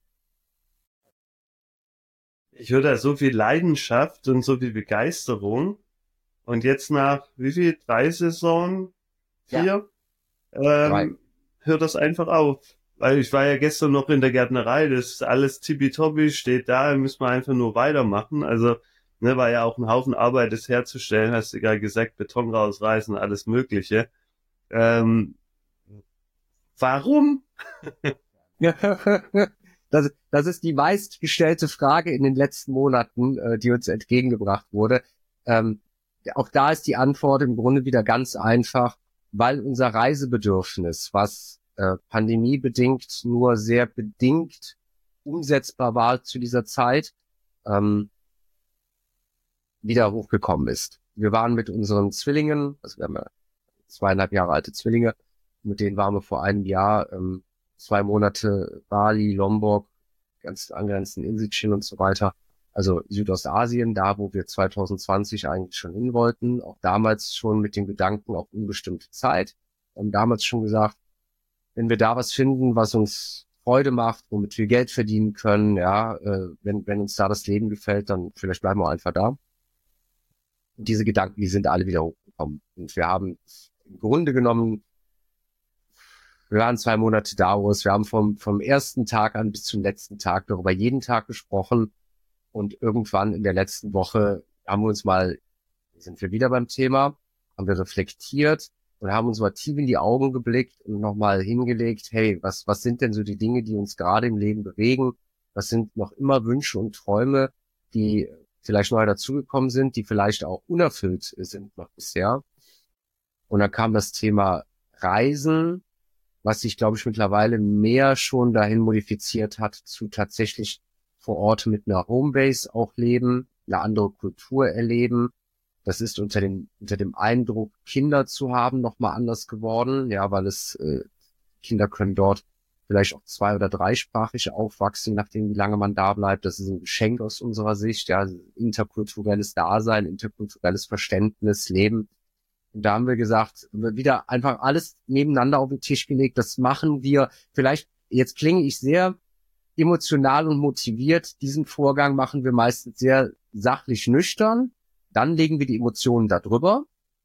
Ich höre da so viel Leidenschaft und so viel Begeisterung. Und jetzt nach, wie viel? 3 Saisonen? 4? Ja. Hört das einfach auf. Weil ich war ja gestern noch in der Gärtnerei, das ist alles tippitoppi, steht da, müssen wir einfach nur weitermachen. Also, ne, war ja auch ein Haufen Arbeit, das herzustellen, hast du gerade gesagt, Beton rausreißen, alles Mögliche. Warum? Das ist die meistgestellte Frage in den letzten Monaten, die uns entgegengebracht wurde. Auch da ist die Antwort im Grunde wieder ganz einfach, weil unser Reisebedürfnis, was pandemiebedingt nur sehr bedingt umsetzbar war zu dieser Zeit, wieder hochgekommen ist. Wir waren mit unseren Zwillingen, also wir haben ja 2,5 Jahre alte Zwillinge, mit denen waren wir vor einem Jahr 2 Monate Bali, Lombok, ganz angrenzenden Inselchen und so weiter. Also Südostasien, da wo wir 2020 eigentlich schon hin wollten, auch damals schon mit dem Gedanken auf unbestimmte Zeit. Wir haben damals schon gesagt, wenn wir da was finden, was uns Freude macht, womit wir Geld verdienen können, ja, wenn uns da das Leben gefällt, dann vielleicht bleiben wir einfach da. Und diese Gedanken, die sind alle wieder hochgekommen. Und wir haben im Grunde genommen, wir waren 2 Monate da, wir haben vom ersten Tag an bis zum letzten Tag darüber jeden Tag gesprochen. Und irgendwann in der letzten Woche sind wir wieder beim Thema, haben wir reflektiert und haben uns mal tief in die Augen geblickt und nochmal hingelegt, hey, was sind denn so die Dinge, die uns gerade im Leben bewegen? Was sind noch immer Wünsche und Träume, die vielleicht neu dazugekommen sind, die vielleicht auch unerfüllt sind noch bisher? Und dann kam das Thema Reisen, was sich, glaube ich, mittlerweile mehr schon dahin modifiziert hat, zu tatsächlich vor Ort mit einer Homebase auch leben, eine andere Kultur erleben. Das ist unter dem Eindruck, Kinder zu haben, nochmal anders geworden, ja, weil Kinder können dort vielleicht auch 2- oder 3-sprachig aufwachsen, nachdem wie lange man da bleibt. Das ist ein Geschenk aus unserer Sicht, ja, interkulturelles Dasein, interkulturelles Verständnis, Leben. Und da haben wir gesagt, wieder einfach alles nebeneinander auf den Tisch gelegt. Das machen wir. Vielleicht, jetzt klinge ich sehr emotional und motiviert. Diesen Vorgang machen wir meistens sehr sachlich nüchtern. Dann legen wir die Emotionen da drüber.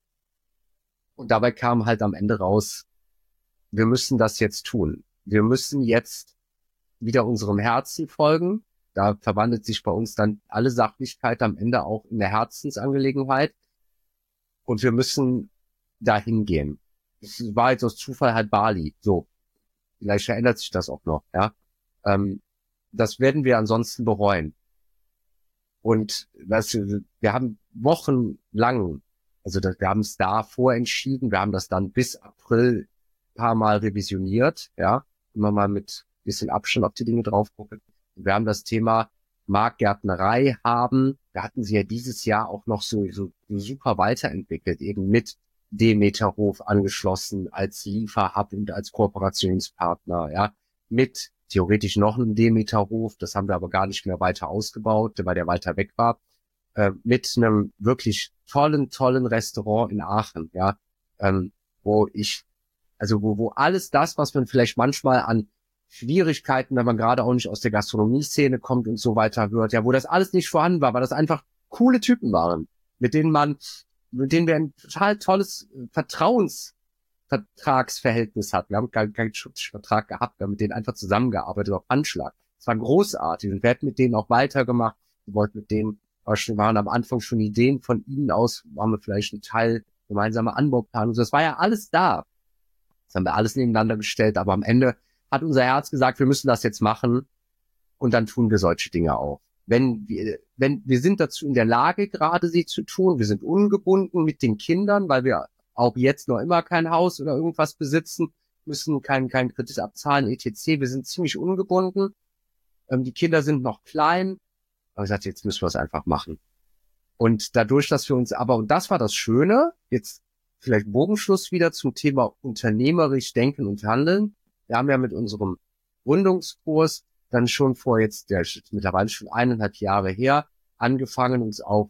Und dabei kam halt am Ende raus, wir müssen das jetzt tun. Wir müssen jetzt wieder unserem Herzen folgen. Da verwandelt sich bei uns dann alle Sachlichkeit am Ende auch in eine Herzensangelegenheit. Und wir müssen dahin gehen. Es war jetzt aus Zufall halt Bali. So. Vielleicht verändert sich das auch noch, ja. Das werden wir ansonsten bereuen. Und wir haben wochenlang, wir haben es da vorentschieden, wir haben das dann bis April ein paar Mal revisioniert, ja, immer mal mit bisschen Abstand auf die Dinge drauf gucken. Wir haben das Thema Marktgärtnerei wir hatten sie ja dieses Jahr auch noch so super weiterentwickelt, eben mit Demeterhof angeschlossen als Lieferhub und als Kooperationspartner, ja, mit theoretisch noch einem Demeterhof, das haben wir aber gar nicht mehr weiter ausgebaut, weil der weiter weg war, mit einem wirklich tollen Restaurant in Aachen, ja, wo alles das, was man vielleicht manchmal an Schwierigkeiten, wenn man gerade auch nicht aus der Gastronomie-Szene kommt und so weiter hört, ja, wo das alles nicht vorhanden war, weil das einfach coole Typen waren, mit denen wir ein total tolles Vertrauensvertragsverhältnis hatten. Wir haben keinen Schutzvertrag gehabt, wir haben mit denen einfach zusammengearbeitet auf Anschlag. Es war großartig und wir hätten mit denen auch weitergemacht. Wir wollten mit denen, waren am Anfang schon Ideen von ihnen aus, waren wir vielleicht ein Teil gemeinsame Anbauplanung. Das war ja alles da. Das haben wir alles nebeneinander gestellt, aber am Ende hat unser Herz gesagt, wir müssen das jetzt machen und dann tun wir solche Dinge auch. Wenn wir sind dazu in der Lage, gerade sie zu tun, wir sind ungebunden mit den Kindern, weil wir auch jetzt noch immer kein Haus oder irgendwas besitzen, müssen keinen Kredit abzahlen, etc. Wir sind ziemlich ungebunden. Die Kinder sind noch klein. Aber ich sagte, jetzt müssen wir es einfach machen. Und dadurch, dass wir uns und das war das Schöne, jetzt vielleicht Bogenschluss wieder zum Thema unternehmerisch denken und handeln. Wir haben ja mit unserem Gründungskurs dann schon mittlerweile schon 1,5 Jahre her, angefangen, uns auch,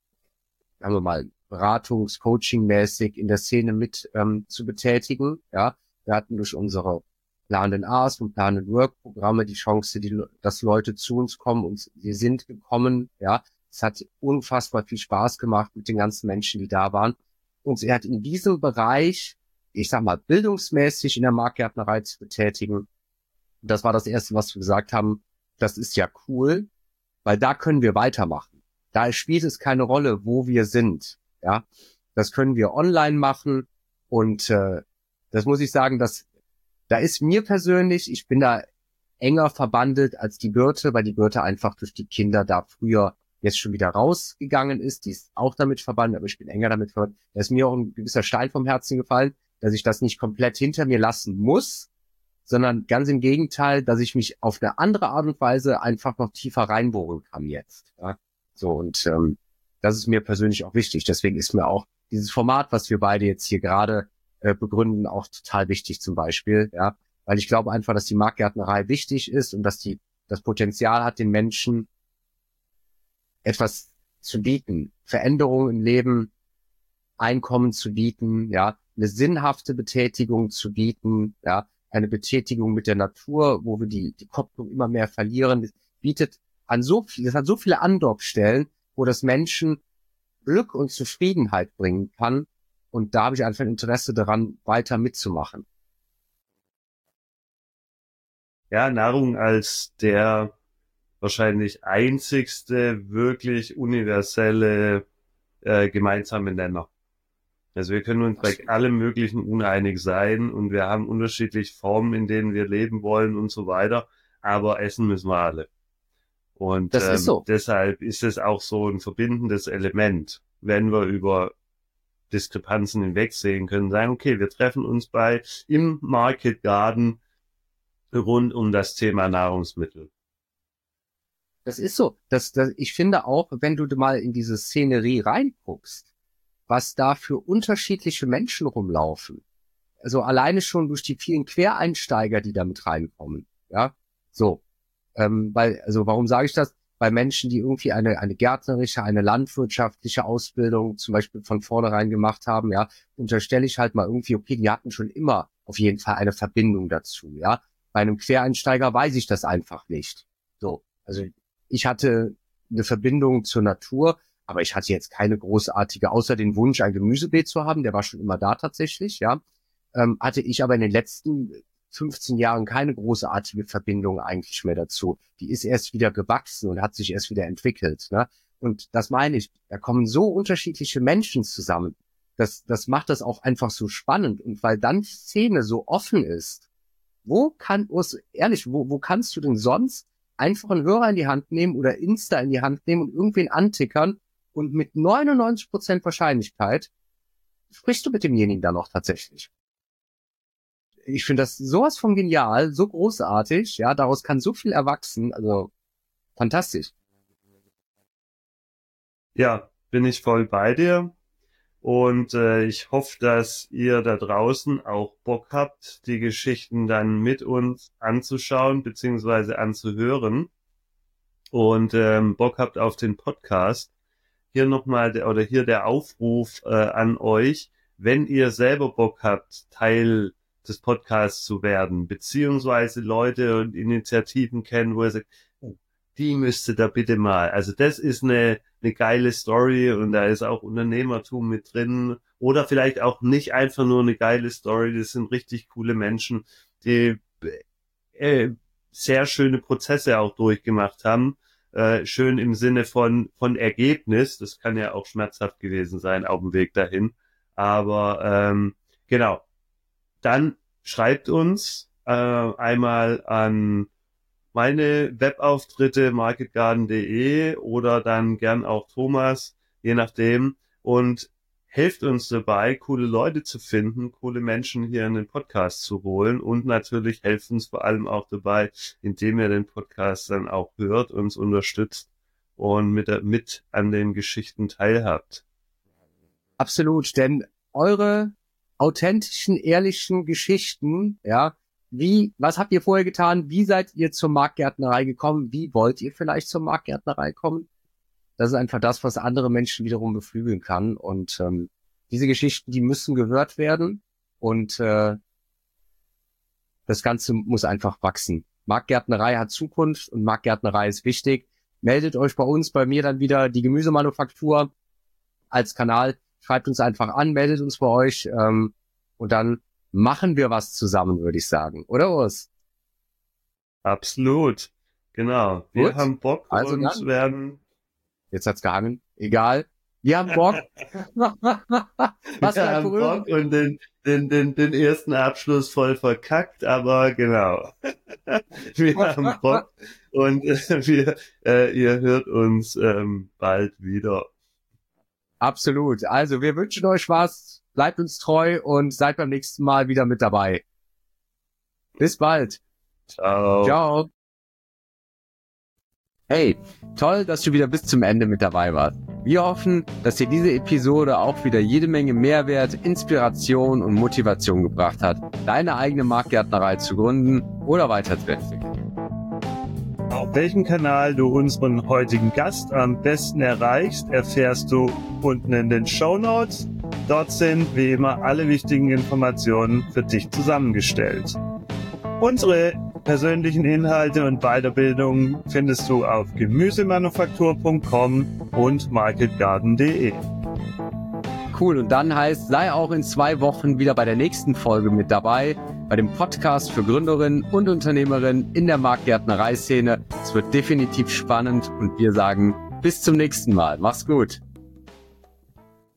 sagen wir mal, Beratungs-Coaching-mäßig in der Szene mit zu betätigen. Ja, wir hatten durch unsere Plan and Ask und Plan and Work Programme die Chance, dass Leute zu uns kommen und sie sind gekommen. Ja, es hat unfassbar viel Spaß gemacht mit den ganzen Menschen, die da waren. Und er hat in diesem Bereich, ich sag mal, bildungsmäßig in der Marktgärtnerei zu betätigen. Das war das Erste, was wir gesagt haben. Das ist ja cool, weil da können wir weitermachen. Da spielt es keine Rolle, wo wir sind. Ja, das können wir online machen. Und das muss ich sagen, da ist mir persönlich, ich bin da enger verbandelt als die Birte, weil die Birte einfach durch die Kinder da früher jetzt schon wieder rausgegangen ist. Die ist auch damit verbannt, aber ich bin enger damit verbannt. Da ist mir auch ein gewisser Stein vom Herzen gefallen, dass ich das nicht komplett hinter mir lassen muss, sondern ganz im Gegenteil, dass ich mich auf eine andere Art und Weise einfach noch tiefer reinbohren kann jetzt. Ja? So, und das ist mir persönlich auch wichtig. Deswegen ist mir auch dieses Format, was wir beide jetzt hier gerade begründen, auch total wichtig zum Beispiel. Ja, weil ich glaube einfach, dass die Marktgärtnerei wichtig ist und dass die das Potenzial hat, den Menschen etwas zu bieten, Veränderungen im Leben, Einkommen zu bieten, ja, eine sinnhafte Betätigung zu bieten, ja, eine Betätigung mit der Natur, wo wir die Kopplung immer mehr verlieren. Das hat so viele Andockstellen, wo das Menschen Glück und Zufriedenheit bringen kann. Und da habe ich einfach ein Interesse daran, weiter mitzumachen. Ja, Nahrung als der wahrscheinlich einzigste wirklich universelle gemeinsame Nenner. Also wir können uns bei allem Möglichen uneinig sein und wir haben unterschiedliche Formen, in denen wir leben wollen und so weiter, aber essen müssen wir alle. Und das ist so. Deshalb ist es auch so ein verbindendes Element, wenn wir über Diskrepanzen hinwegsehen können, sagen, okay, wir treffen uns im Market Garden rund um das Thema Nahrungsmittel. Das ist so. Ich finde auch, wenn du mal in diese Szenerie reinguckst, was da für unterschiedliche Menschen rumlaufen. Also alleine schon durch die vielen Quereinsteiger, die da mit reinkommen. Ja, so. Warum sage ich das? Bei Menschen, die irgendwie eine gärtnerische, eine landwirtschaftliche Ausbildung zum Beispiel von vornherein gemacht haben, ja, unterstelle ich halt mal irgendwie, okay, die hatten schon immer auf jeden Fall eine Verbindung dazu, ja. Bei einem Quereinsteiger weiß ich das einfach nicht. So, also ich hatte eine Verbindung zur Natur, aber ich hatte jetzt keine großartige, außer den Wunsch, ein Gemüsebeet zu haben, der war schon immer da tatsächlich, ja. Hatte ich aber in den letzten 15 Jahren keine großartige Verbindung eigentlich mehr dazu. Die ist erst wieder gewachsen und hat sich erst wieder entwickelt. Ne? Und das meine ich, da kommen so unterschiedliche Menschen zusammen. Das macht das auch einfach so spannend. Und weil dann die Szene so offen ist, wo kannst du denn sonst einfach einen Hörer in die Hand nehmen oder Insta in die Hand nehmen und irgendwen antickern und mit 99% Wahrscheinlichkeit sprichst du mit demjenigen dann auch tatsächlich. Ich finde das sowas von genial, so großartig, ja, daraus kann so viel erwachsen, also fantastisch. Ja, bin ich voll bei dir. Und ich hoffe, dass ihr da draußen auch Bock habt, die Geschichten dann mit uns anzuschauen bzw. anzuhören und Bock habt auf den Podcast. Hier nochmal hier der Aufruf an euch, wenn ihr selber Bock habt, Teil des Podcasts zu werden, beziehungsweise Leute und Initiativen kennen, wo ihr sagt, oh, die müsste da bitte mal. Also das ist eine geile Story und da ist auch Unternehmertum mit drin. Oder vielleicht auch nicht einfach nur eine geile Story, das sind richtig coole Menschen, die sehr schöne Prozesse auch durchgemacht haben. Schön im Sinne von Ergebnis. Das kann ja auch schmerzhaft gewesen sein auf dem Weg dahin. Aber genau. Dann schreibt uns einmal an meine Webauftritte marketgarden.de oder dann gern auch Thomas, je nachdem. Und helft uns dabei, coole Leute zu finden, coole Menschen hier in den Podcast zu holen und natürlich helft uns vor allem auch dabei, indem ihr den Podcast dann auch hört, uns unterstützt und mit an den Geschichten teilhabt. Absolut, denn eure authentischen, ehrlichen Geschichten, ja, was habt ihr vorher getan? Wie seid ihr zur Marktgärtnerei gekommen? Wie wollt ihr vielleicht zur Marktgärtnerei kommen? Das ist einfach das, was andere Menschen wiederum beflügeln kann. Und diese Geschichten, die müssen gehört werden. Und das Ganze muss einfach wachsen. Marktgärtnerei hat Zukunft und Marktgärtnerei ist wichtig. Meldet euch bei uns, bei mir dann wieder die Gemüsemanufaktur als Kanal. Schreibt uns einfach an, meldet uns bei euch und dann machen wir was zusammen, würde ich sagen. Oder Urs? Absolut. Genau. Wir haben Bock also und dann, werden... Jetzt hat's gehangen. Egal. Wir haben Bock. Was wir haben Bock und den ersten Abschluss voll verkackt, aber genau. Wir haben Bock und ihr hört uns bald wieder. Absolut. Also wir wünschen euch was, bleibt uns treu und seid beim nächsten Mal wieder mit dabei. Bis bald. Ciao. Ciao. Hey, toll, dass du wieder bis zum Ende mit dabei warst. Wir hoffen, dass dir diese Episode auch wieder jede Menge Mehrwert, Inspiration und Motivation gebracht hat, deine eigene Marktgärtnerei zu gründen oder weiterzuentwickeln. Auf welchem Kanal du unseren heutigen Gast am besten erreichst, erfährst du unten in den Shownotes. Dort sind wie immer alle wichtigen Informationen für dich zusammengestellt. Unsere persönlichen Inhalte und Weiterbildungen findest du auf gemüsemanufaktur.com und marketgarden.de. Cool, und dann heißt, sei auch in 2 Wochen wieder bei der nächsten Folge mit dabei, bei dem Podcast für Gründerinnen und Unternehmerinnen in der Marktgärtnerei-Szene. Es wird definitiv spannend und wir sagen bis zum nächsten Mal. Mach's gut.